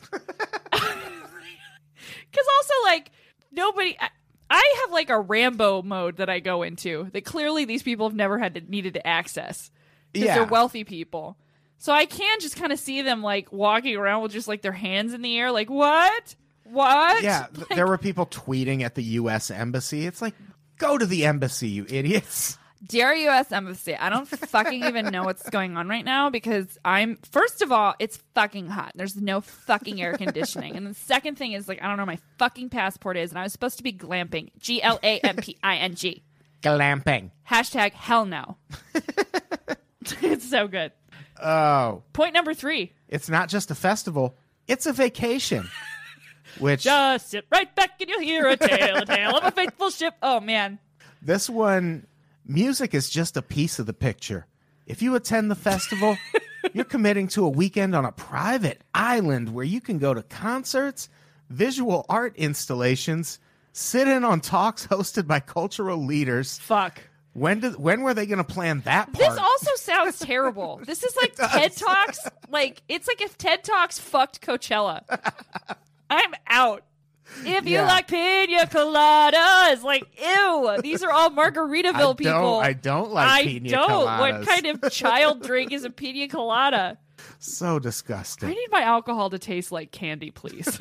Because also, like, nobody... I, I have, like, a Rambo mode that I go into that clearly these people have never had to, needed to access. Because Yeah. they're wealthy people. So I can just kind of see them, like, walking around with just, like, their hands in the air. Like, what? What? Yeah, th- Like, there were people tweeting at the U S embassy. It's like, go to the embassy, you idiots. Dear U S Embassy, I don't fucking even know what's going on right now because I'm, first of all, it's fucking hot. There's no fucking air conditioning. And the second thing is, like, I don't know where my fucking passport is, and I was supposed to be glamping. G L A M P I N G. Glamping. Hashtag hell no. It's so good. Oh, Point number three. it's not just a festival, it's a vacation. Which, Just sit right back and you'll hear a tale, a tale of a faithful ship. Oh, man. this one, music is just a piece of the picture. If you attend the festival, you're committing to a weekend on a private island where you can go to concerts, visual art installations, sit in on talks hosted by cultural leaders, Fuck. When did when were they going to plan that part? This also sounds terrible. This is like TED Talks. Like it's like if TED Talks fucked Coachella. I'm out. If you Yeah. like pina coladas, like ew. These are all Margaritaville I people. Don't, I don't like I pina don't. coladas. What kind of child drink is a pina colada? So I disgusting. need my alcohol to taste like candy, please.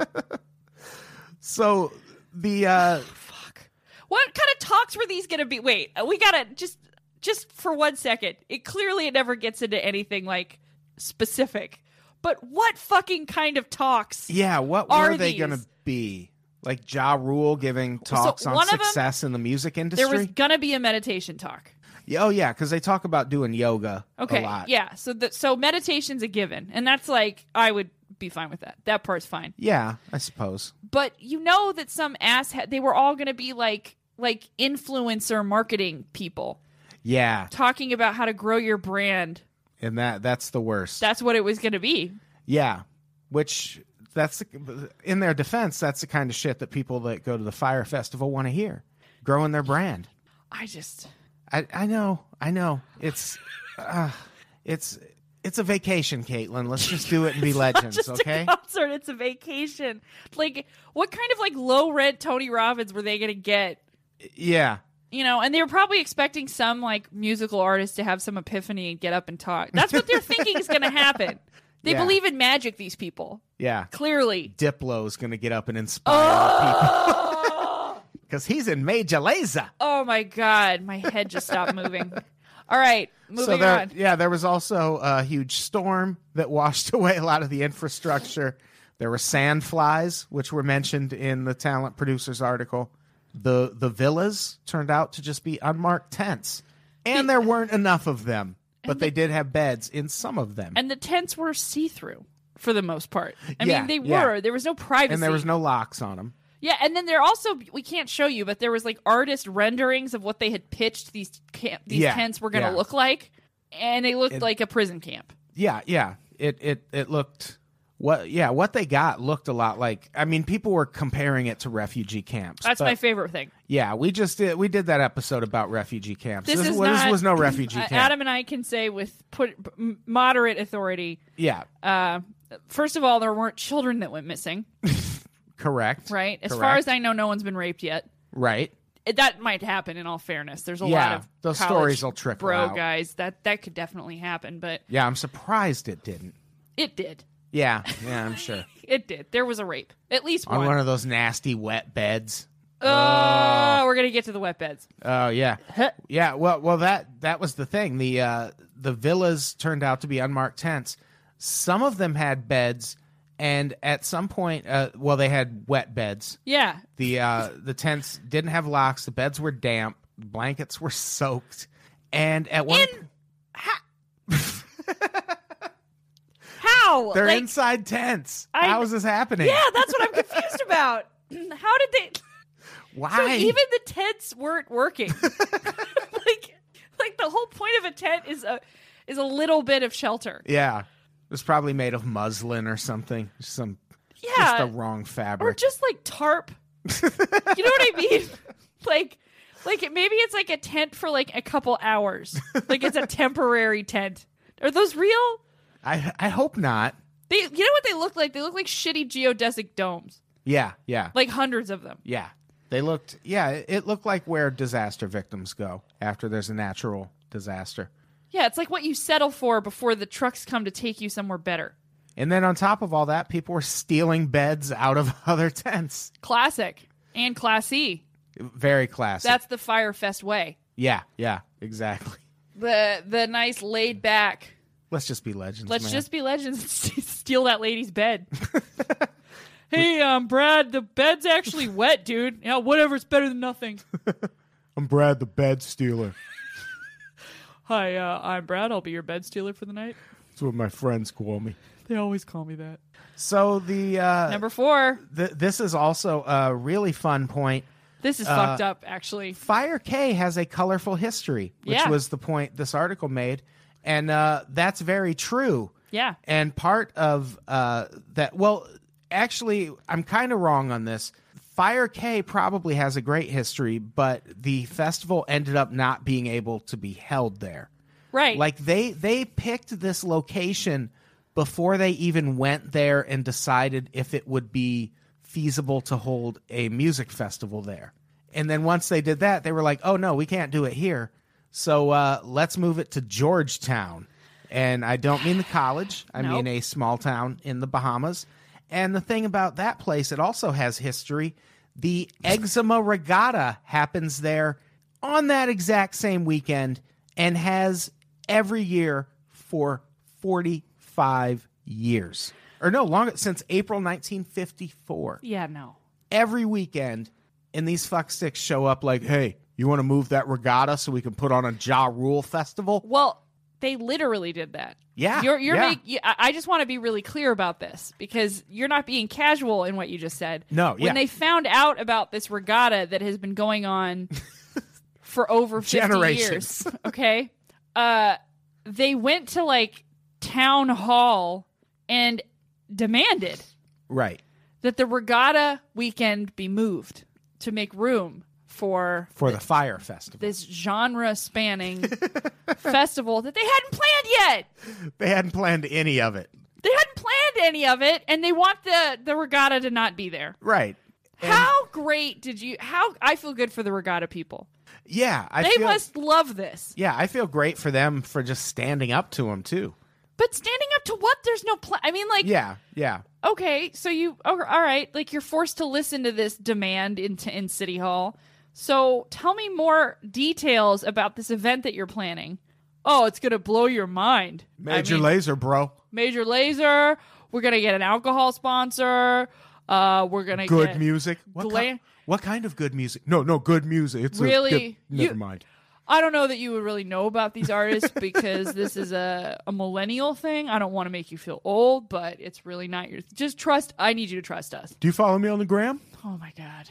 So the uh, Fuck. What kind of talks were these going to be? Wait, we gotta just just for one second. It clearly it never gets into anything like specific. But what fucking kind of talks? yeah, what Are were they these? going to be? Like Ja Rule giving talks on one of them- success in the music industry? There was gonna be a meditation talk. Yeah, oh yeah, because they talk about doing yoga Okay, a lot. yeah. So the, so meditation's a given, and that's like I would be fine with that. That part's fine. Yeah, I suppose. But you know that some ass they were all gonna be like like influencer marketing people Yeah, talking about how to grow your brand. and that that's the worst. That's what it was gonna be. yeah, which that's the, in their defense, that's the kind of shit that people that go to the Fire Festival want to hear, growing their brand. I just I I know, I know. It's uh, it's it's a vacation, Caitlin. Let's just do it and be legends, just okay? a concert. It's a vacation. Like what kind of like low rent Tony Robbins were they gonna get? Yeah. You know, and they were probably expecting some like musical artist to have some epiphany and get up and talk. That's what they're thinking is going to happen. They Yeah. believe in magic, these people. Yeah. Clearly. Diplo's going to get up and inspire people Oh! because he's in Major Lazer. Oh my God. My head just stopped moving. All right. Moving So there, on. yeah, there was also a huge storm that washed away a lot of the infrastructure. There were sand flies, which were mentioned in the talent producers article. The the villas turned out to just be unmarked tents, and there weren't enough of them, but they did have beds in some of them, And the tents were see through for the most part. I Yeah, mean, they yeah. were. There was no privacy. and there was no locks on them. Yeah, and then there also we can't show you, but there was like artist renderings of what they had pitched these camp, these Yeah, tents were going to yeah. look like, and they looked It- like a prison camp. Yeah, yeah. It it it looked what yeah what they got looked a lot like. I mean, people were comparing it to refugee camps. That's but my favorite thing. Yeah, we just did we did that episode about refugee camps. This, is was, not, this was no refugee uh, camp. Adam and I can say with put m- moderate authority. yeah, Uh, first of all, there weren't children that went missing, correct. right? As far Correct. as I know, no one's been raped yet. Right. It, that might happen. In all fairness, there's a Yeah, lot of those college stories will trickle bro out. guys. That that could definitely happen, but Yeah, I'm surprised it didn't. it did. Yeah, yeah, I'm sure. It did. There was a rape, at least On one. one of those nasty wet beds. Oh, we're gonna get to the wet beds. Oh yeah, yeah. Well, well, that that was the thing. The uh, the villas turned out to be unmarked tents. Some of them had beds, and at some point, uh, well, they had wet beds. Yeah, The uh, the tents didn't have locks. The beds were damp. The blankets were soaked. And at one, In- how? they're Like, inside tents. I- How is this happening? Yeah, that's what I'm confused about. How did they? Why? So even the tents weren't working. like, like the whole point of a tent is a is a little bit of shelter. Yeah, it was probably made of muslin or something. Some Yeah, just the wrong or fabric. just like tarp. You know what I mean? Like, like it, maybe it's like a tent for like a couple hours. Like it's a temporary tent. Are those real? I I hope not. They, you know what they look like? They look like shitty geodesic domes. Yeah, yeah, Like hundreds of them. yeah. They looked. Yeah, it, it looked like where disaster victims go after there's a natural disaster. Yeah, it's like what you settle for before the trucks come to take you somewhere better. And then on top of all that, people were stealing beds out of other tents. Classic and classy. Very classic. That's the Firefest way. yeah, yeah, exactly. The the nice laid back. Let's just be legends. Let's man. just be legends and steal that lady's bed. Hey, um, Brad, the bed's actually wet, dude. Yeah, whatever. It's better than nothing. I'm Brad, the bed stealer. Hi, uh, I'm Brad. I'll be your bed stealer for the night. That's what my friends call me. They always call me that. So the uh, Number four. th- this is also a really fun point. This is Uh, fucked up, actually. Fire K has a colorful history, which Yeah. was the point this article made, and uh, that's very true. Yeah. And part of uh, that, well, actually, I'm kind of wrong on this. Fire K probably has a great history, but the festival ended up not being able to be held there. Right. Like they they picked this location before they even went there and decided if it would be feasible to hold a music festival there. And then once they did that, they were like, oh, no, we can't do it here. So uh, let's move it to Georgetown. And I don't mean the college. I Nope. mean a small town in the Bahamas. And the thing about that place, it also has history. The Eczema Regatta happens there on that exact same weekend and has every year for forty-five years. Or no, longer, since April nineteen fifty-four. Yeah, no. Every weekend, and these fucksticks show up like, hey, you want to move that regatta so we can put on a Ja Rule festival? Well, they literally did that. Yeah, You're, you're yeah. make, you, I I just want to be really clear about this because you're not being casual in what you just said. No, When yeah. they found out about this regatta that has been going on for over fifty Generations. years, okay, uh, they went to like town hall and demanded Right. that the regatta weekend be moved to make room for For the Fire Festival. this genre-spanning festival that they hadn't planned yet. They hadn't planned any of it. They hadn't planned any of it, and they want the, the regatta to not be there. Right. And How great did you... How I feel good for the regatta people. yeah, I They feel, must love this. yeah, I feel great for them for just standing up to them too. But standing up to what? There's no plan. I mean, like, Yeah, yeah. okay, so you... Oh, all right, like, you're forced to listen to this demand in, in City Hall. So tell me more details about this event that you're planning. Oh, it's going to blow your mind. I Major mean, Laser, bro. Major Laser. We're going to get an alcohol sponsor. Uh, we're going to Good get... music. What, Glam- ki- what kind of good music? No, no, good music. It's a Really? good- never You- mind. I don't know that you would really know about these artists because this is a, a millennial thing. I don't want to make you feel old, but it's really not your... Just trust... I need you to trust us. Do you follow me on the gram? Oh, my God.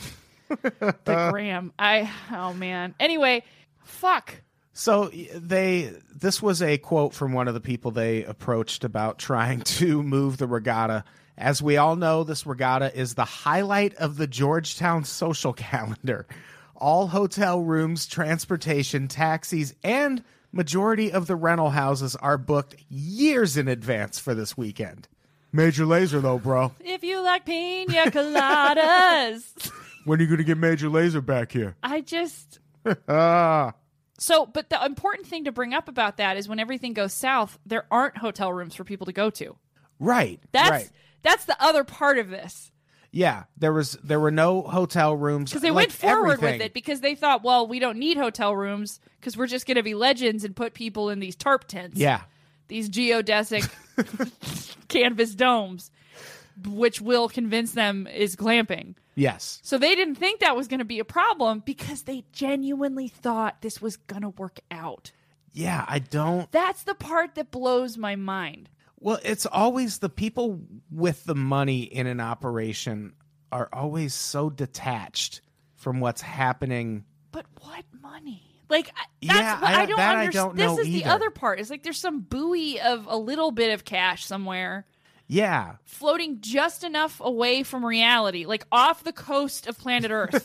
The gram. I... Oh, man. Anyway, fuck. So they, this was a quote from one of the people they approached about trying to move the regatta. As we all know, this regatta is the highlight of the Georgetown social calendar. All hotel rooms, transportation, taxis, and majority of the rental houses are booked years in advance for this weekend. Major Laser, though, bro. If you like pina coladas. When are you going to get Major Laser back here? I just... Ah, So, but the important thing to bring up about that is when everything goes south, there aren't hotel rooms for people to go to. right. That's right. that's the other part of this. Yeah, there was there were no hotel rooms Because they like went forward everything. with it because they thought, well, we don't need hotel rooms because we're just going to be legends and put people in these tarp tents. Yeah, These geodesic canvas domes, which will convince them is glamping. yes. So they didn't think that was going to be a problem because they genuinely thought this was going to work out. Yeah, I don't... That's the part that blows my mind. Well, it's always the people with the money in an operation are always so detached from what's happening. But what money? Like, I- that's Yeah, what I- I don't that I understand. don't This know is the either. other part. It's like there's some buoy of a little bit of cash somewhere Yeah, floating just enough away from reality, like off the coast of planet Earth,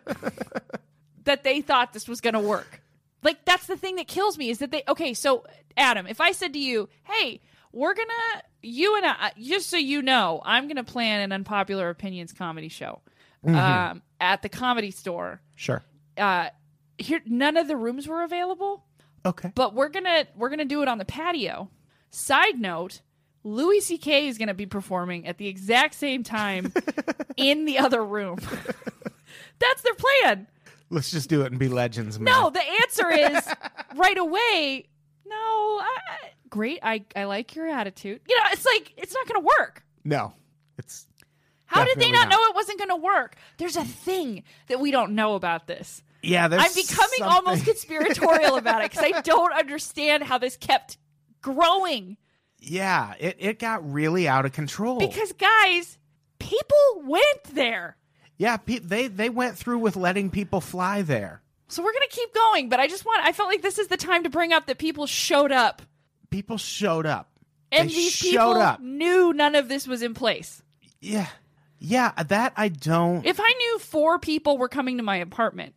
that they thought this was going to work. Like, that's the thing that kills me is that they, okay, so Adam, if I said to you, hey, we're going to, you and I, just so you know, I'm going to plan an Unpopular Opinions comedy show um, at the Comedy Store. sure. Uh, here, none of the rooms were available, Okay. but we're going to, we're going to do it on the patio. Side note, Louis C K is going to be performing at the exact same time in the other room. That's their plan. Let's just do it and be legends, man. No, the answer is right away. No, I, I- great. I, I like your attitude. You know, it's like, it's not going to work. No. It's How did they Definitely not, not. know it wasn't going to work? There's a thing that we don't know about this. yeah, there's I'm becoming something- almost conspiratorial about it because I don't understand how this kept growing. Yeah, it, it got really out of control. Because, guys, people went there. yeah, pe- they they went through with letting people fly there. So we're going to keep going. But I just want, I felt like this is the time to bring up that people showed up. People showed up. And They these showed people up. knew none of this was in place. Yeah. Yeah, that I don't. If I knew four people were coming to my apartment,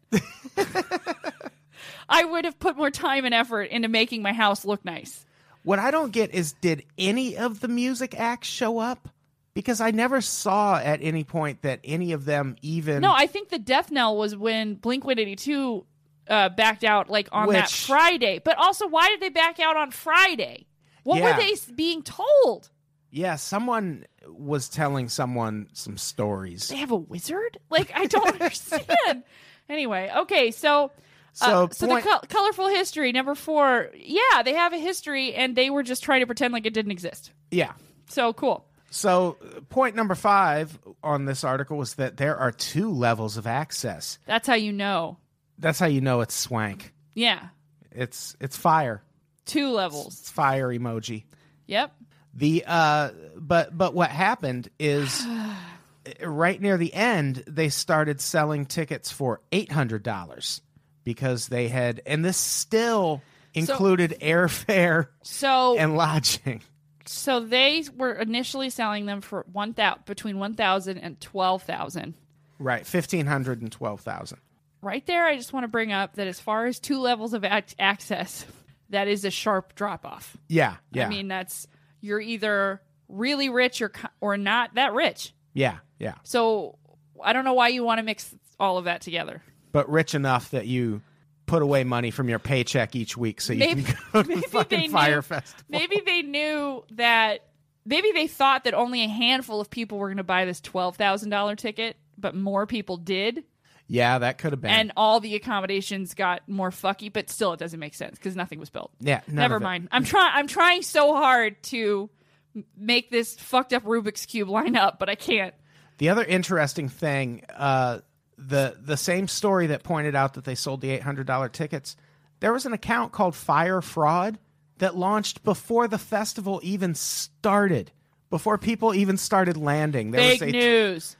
I would have put more time and effort into making my house look nice. What I don't get is, did any of the music acts show up? Because I never saw at any point that any of them even... No, I think the death knell was when Blink one eighty-two uh, backed out like on Which... that Friday. But also, why did they back out on Friday? What yeah. were they being told? Yeah, someone was telling someone some stories. They have a wizard? Like, I don't understand. Anyway, okay, so... So, uh, so point... the co- colorful history, number four, yeah, they have a history, and they were just trying to pretend like it didn't exist. Yeah. So, cool. So, point number five on this article was that there are two levels of access. That's how you know. That's how you know it's swank. Yeah. It's it's fire. Two levels. It's fire emoji. Yep. The uh, but but what happened is right near the end they started selling tickets for eight hundred dollars because they had, and this still included so, airfare so and lodging. So they were initially selling them for one thousand between one thousand and twelve thousand. Right, fifteen hundred and twelve thousand. Right there, I just want to bring up that as far as two levels of ac- access, that is a sharp drop off. Yeah, yeah. I mean, that's you're either really rich or or not that rich. Yeah, yeah. So I don't know why you want to mix all of that together. But rich enough that you put away money from your paycheck each week so you maybe, can go to the fucking Fire knew, Festival. Maybe they knew that, maybe they thought that only a handful of people were going to buy this twelve thousand dollars ticket, but more people did. Yeah, that could have been. And all the accommodations got more fucky, but still it doesn't make sense because nothing was built. Yeah, never mind. I'm trying. I'm trying so hard to make this fucked up Rubik's Cube line up, but I can't. The other interesting thing, uh, the the same story that pointed out that they sold the eight hundred dollars tickets, there was an account called Fire Fraud that launched before the festival even started, before people even started landing. There Fake was a news.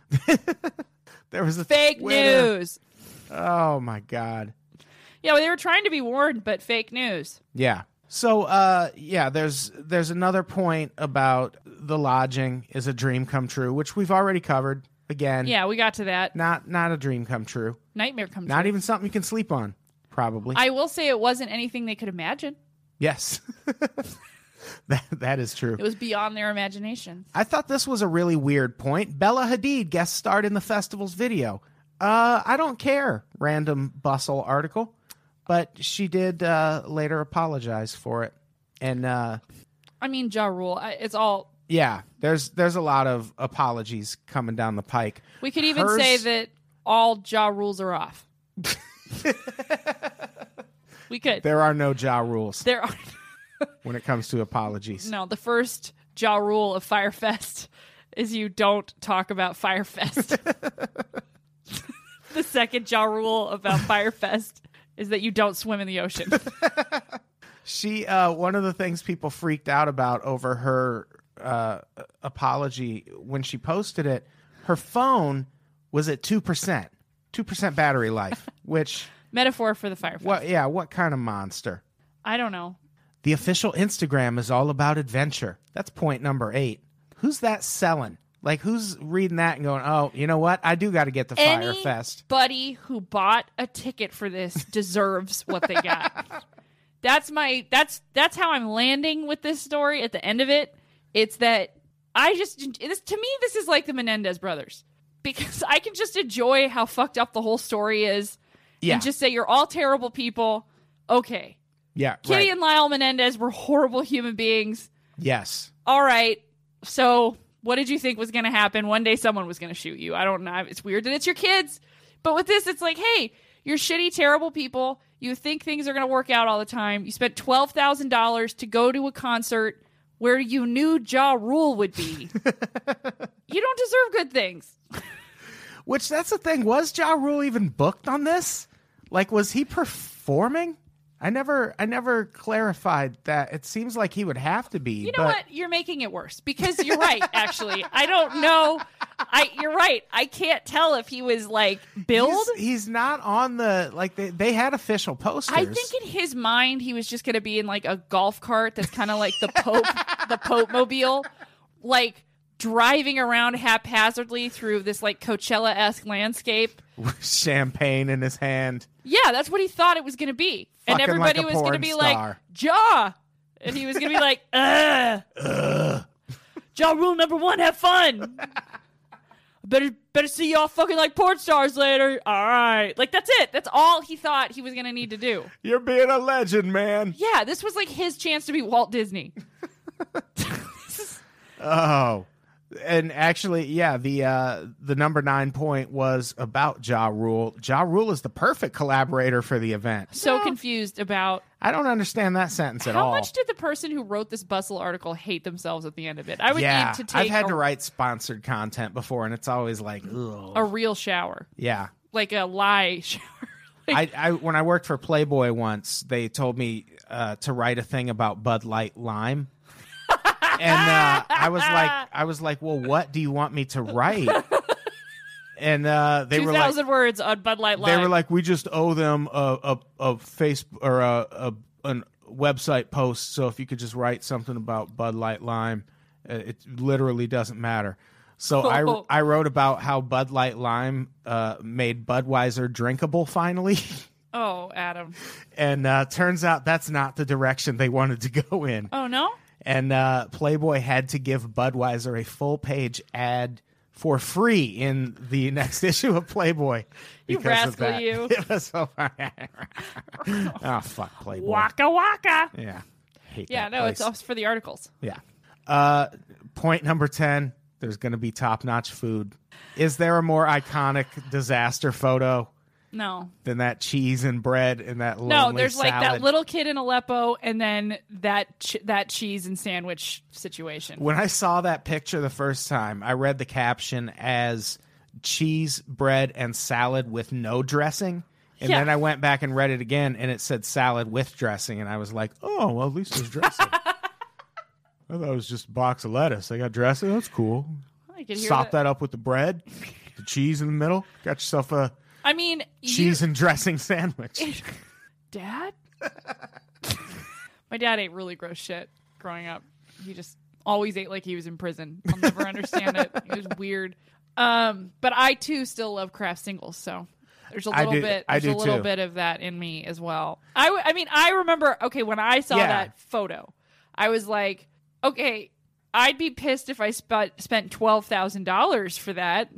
There was a fake Twitter. news. Oh my God. Yeah, well, they were trying to be warned, but fake news. Yeah. So, uh, yeah, there's there's another point about the lodging is a dream come true, which we've already covered. Again, Yeah, we got to that. not not a dream come true. Nightmare come Not true. even something you can sleep on, probably. I will say it wasn't anything they could imagine. Yes. that That is true. It was beyond their imagination. I thought this was a really weird point. Bella Hadid guest starred in the festival's video. Uh, I don't care, random Bustle article. But she did uh, later apologize for it. And, uh, I mean, Ja Rule. I, it's all... yeah, there's there's a lot of apologies coming down the pike. We could even Hers- say that all Ja Rules are off. We could. There are no Ja rules There are... when it comes to apologies. No, the first Ja Rule of Firefest is you don't talk about Firefest. The second Ja Rule about Firefest is that you don't swim in the ocean. She, uh, one of the things people freaked out about over her uh, apology when she posted it, her phone was at two percent, two percent battery life, which, Metaphor for the Firefest. what, yeah, what kind of monster? I don't know. The official Instagram is all about adventure. That's point number eight. Who's that selling? Like, who's reading that and going, oh, you know what? I do got to get to Firefest. Anybody who bought a ticket for this deserves what they got. That's my that's that's how I'm landing with this story at the end of it. It's that I just this, to me this is like the Menendez brothers, because I can just enjoy how fucked up the whole story is, Yeah. and just say you're all terrible people. Okay, Yeah, Kitty right. and Lyle Menendez were horrible human beings. Yes. All right, so what did you think was going to happen? One day someone was going to shoot you. I don't know. It's weird that it's your kids. But with this, it's like, hey, you're shitty, terrible people. You think things are going to work out all the time. You spent twelve thousand dollars to go to a concert where you knew Ja Rule would be. You don't deserve good things. Which, that's the thing. Was Ja Rule even booked on this? Like, was he performing? I never I never clarified that. It seems like he would have to be. You know but... what? You're making it worse, because you're right, actually. I don't know. I You're right. I can't tell if he was, like, billed. He's, he's not on the, like, they, they had official posters. I think in his mind, he was just going to be in, like, a golf cart that's kind of like the Pope, the Pope mobile. Like, driving around haphazardly through this like Coachella-esque landscape. With champagne in his hand. Yeah, that's what he thought it was going to be. Fucking and everybody like a was going to porn be star. like, Ja! And he was going to be like, ugh. Ugh. Ja Rule number one, have fun. better better see y'all fucking like porn stars later. All right. Like, that's it. That's all he thought he was going to need to do. You're being a legend, man. Yeah, this was like his chance to be Walt Disney. Oh. And actually, yeah, the uh, the number nine point was about Ja Rule. Ja Rule is the perfect collaborator for the event. So No, confused about I don't understand that sentence at how all. much did the person who wrote this Bustle article hate themselves at the end of it. I would yeah, need to take I've had a, to write sponsored content before, and it's always like, ugh. a real shower, Yeah. like a lie shower. I, I when I worked for Playboy once, they told me uh, to write a thing about Bud Light Lime. And uh, I was like, I was like, well, what do you want me to write? And uh, they Two were like, thousand words on Bud Light Lime. they were like, we just owe them a a, a face or a, a a website post. So if you could just write something about Bud Light Lime, uh, it literally doesn't matter. So I I wrote about how Bud Light Lime uh, made Budweiser drinkable finally. Oh, Adam. And uh, turns out that's not the direction they wanted to go in. Oh, no? And uh, Playboy had to give Budweiser a full-page ad for free in the next issue of Playboy. You because of rascal, that. you. It was so funny. Oh, fuck Playboy. Waka waka. Yeah. Hate Yeah, that no, place. it's all for the articles. Yeah. Uh, point number ten, there's going to be top-notch food. Is there a more iconic disaster photo No. than that cheese and bread and that lonely No, there's like salad? that little kid in Aleppo and then that ch- that cheese and sandwich situation. When I saw that picture the first time, I read the caption as cheese, bread, and salad with no dressing. And Yeah. then I went back and read it again, and it said salad with dressing. And I was like, oh, well, at least there's dressing. I thought it was just a box of lettuce. They got dressing. That's cool. I could hear Sop that. that up with the bread, the cheese in the middle. Got yourself a I mean, cheese you, and dressing sandwich. Dad? My dad ate really gross shit growing up. He just always ate like he was in prison. I'll never understand it. It was weird. Um, but I too still love Kraft singles, so there's a I little do- bit I there's do a little too. bit of that in me as well. I, w- I mean, I remember okay, when I saw Yeah. that photo, I was like, okay, I'd be pissed if I sp- spent twelve thousand dollars for that.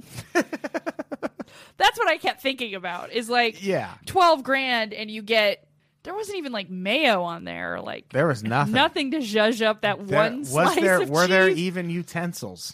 That's what I kept thinking about. Is like Yeah. twelve grand and you get there wasn't even like mayo on there or like There was nothing. nothing to zhuzh up that There- one was slice there, of Were there cheese. even utensils?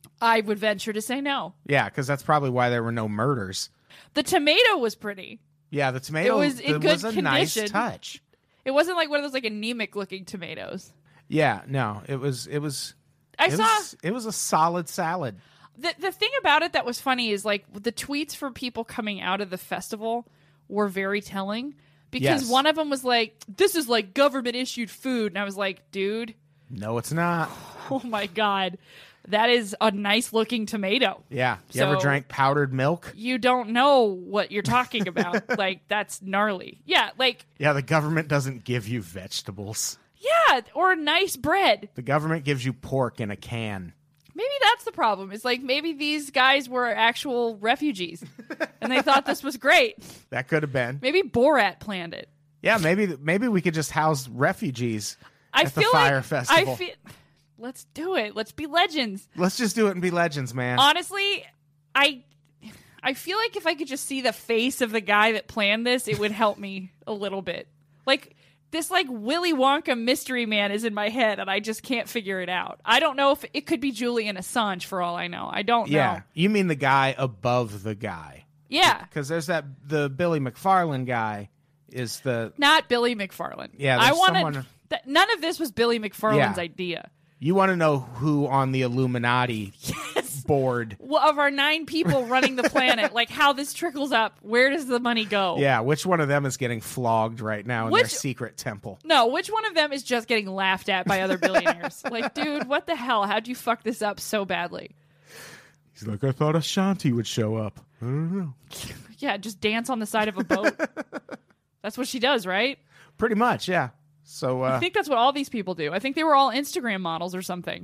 I would venture to say no. Yeah, because that's probably why there were no murders. The tomato was pretty. Yeah, the tomato was in it good was a nice condition. touch. It wasn't like one of those like anemic looking tomatoes. Yeah, no, it was it was I it saw was, it was a solid salad. the the thing about it that was funny is like the tweets for people coming out of the festival were very telling because Yes. one of them was like, "This is like government issued food," and I was like, "Dude, No, it's not. oh my god, that is a nice looking tomato." Yeah, you ever So- drank powdered milk? You don't know what you're talking about. Like that's gnarly. Yeah, like Yeah, the government doesn't give you vegetables. yeah, or nice bread. The government gives you pork in a can. Maybe that's the problem. It's like maybe these guys were actual refugees and they thought this was great. That could have been. Maybe Borat planned it. Yeah, maybe maybe we could just house refugees I at the feel fire like festival. I feel let's do it. Let's be legends. Let's just do it and be legends, man. Honestly, I I feel like if I could just see the face of the guy that planned this, it would help me a little bit. Like this like Willy Wonka mystery man is in my head and I just can't figure it out. I don't know if it could be Julian Assange for all I know. I don't yeah, know. you mean the guy above the guy? Yeah. Because there's that the Billy McFarlane guy is the Not Billy McFarlane. Yeah, I there's wanted someone- th- none of this was Billy McFarlane's Yeah. idea. you want to know who on the Illuminati board? Well, of our nine people running the planet, like how this trickles up, where does the money go? Yeah, which one of them is getting flogged right now in their Which- secret temple? No, which one of them is just getting laughed at by other billionaires? Like, dude, what the hell? How'd you fuck this up so badly? He's like, I thought Ashanti would show up. I don't know. Yeah, just dance on the side of a boat. That's what she does, right? Pretty much, yeah. So uh, I think that's what all these people do. I think they were all Instagram models or something.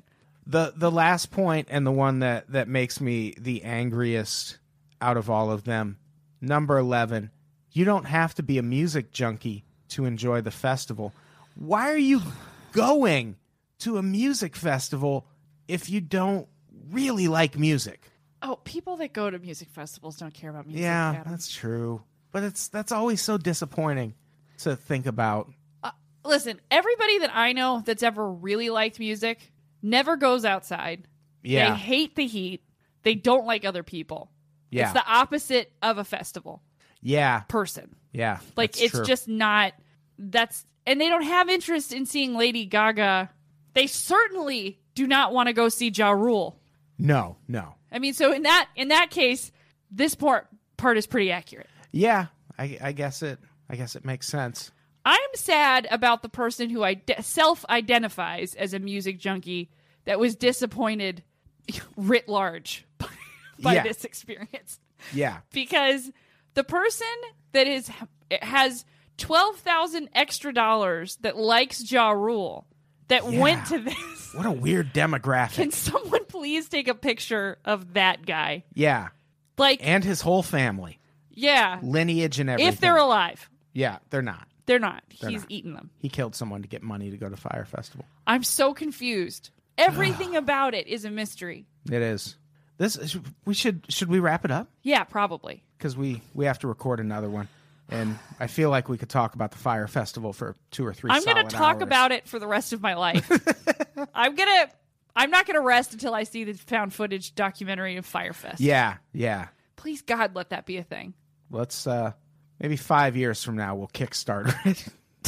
The the last point and the one that, that makes me the angriest out of all of them, number eleven, you don't have to be a music junkie to enjoy the festival. Why are you going to a music festival if you don't really like music? Oh, people that go to music festivals don't care about music. Yeah, Adam. that's true. But it's that's always so disappointing to think about. Uh, listen, everybody that I know that's ever really liked music never goes outside. Yeah. They hate the heat. They don't like other people. Yeah. It's the opposite of a festival Yeah. person. Yeah. Like, that's it's true. just not, that's, and they don't have interest in seeing Lady Gaga. They certainly do not want to go see Ja Rule. No, no. I mean, so in that, in that case, this part, part is pretty accurate. Yeah, I, I guess it I guess it makes sense. I'm sad about the person who ide- self-identifies as a music junkie that was disappointed writ large by Yeah. this experience. Yeah. Because the person that is has twelve thousand extra dollars that likes Ja Rule that Yeah. went to this. What a weird demographic. Can someone please take a picture of that guy? Yeah. Like, And his whole family. yeah, Lineage and everything. if they're alive. Yeah, they're not. They're not. They're He's not. eaten them. He killed someone to get money to go to Fire Festival. I'm so confused. Everything about it is a mystery. It is. This we should should we wrap it up? Yeah, probably. Because we, we have to record another one. And I feel like we could talk about the Fire Festival for two or three I'm solid going to talk hours. about it for the rest of my life. I'm going to I'm not going to rest until I see the found footage documentary of Firefest. Yeah, yeah. Please God, let that be a thing. Let's uh maybe five years from now we'll Kickstarter it.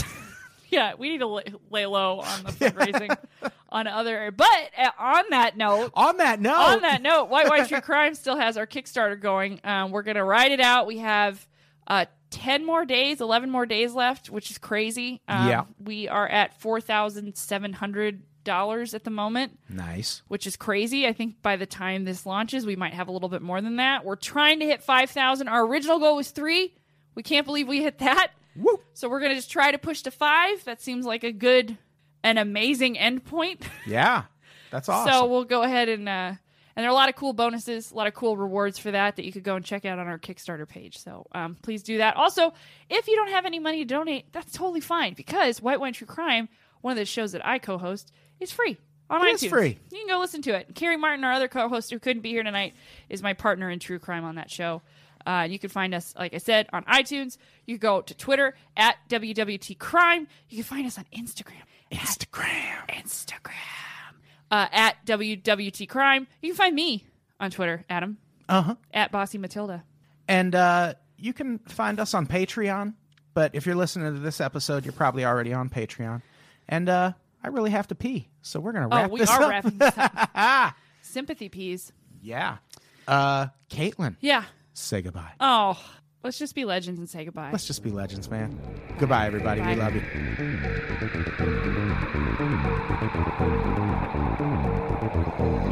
Yeah, we need to lay, lay low on the fundraising on other. But uh, on that note, On that note, on that note, White White True Crime still has our Kickstarter going. Um, we're gonna ride it out. We have uh, ten more days, eleven more days left, which is crazy. Um, Yeah. we are at four thousand seven hundred dollars at the moment, nice. which is crazy. I think by the time this launches, we might have a little bit more than that. We're trying to hit five thousand. Our original goal was three. We can't believe we hit that. Woo. So we're going to just try to push to five. That seems like a good, an amazing endpoint. Yeah. That's awesome. So we'll go ahead and, uh, and there are a lot of cool bonuses, a lot of cool rewards for that that you could go and check out on our Kickstarter page. So um, please do that. Also, if you don't have any money to donate, that's totally fine because White Wine True Crime, one of the shows that I co-host, is free on It iTunes. is free. You can go listen to it. Carrie Martin, our other co-host who couldn't be here tonight, is my partner in true crime on that show. Uh, you can find us, like I said, on iTunes. You can go to Twitter at W W T Crime. You can find us on Instagram. Instagram. At Instagram. Uh, at W W T Crime. You can find me on Twitter, Adam. Uh-huh. At Bossy Matilda. And uh, you can find us on Patreon. But if you're listening to this episode, you're probably already on Patreon. And uh, I really have to pee. So we're going to Oh, wrap we this are up. wrapping this up. Sympathy peas. Yeah. Uh, Caitlin, Yeah. say goodbye. Oh, let's just be legends and say goodbye. Let's just be legends, man. Goodbye, everybody. We Bye. love you.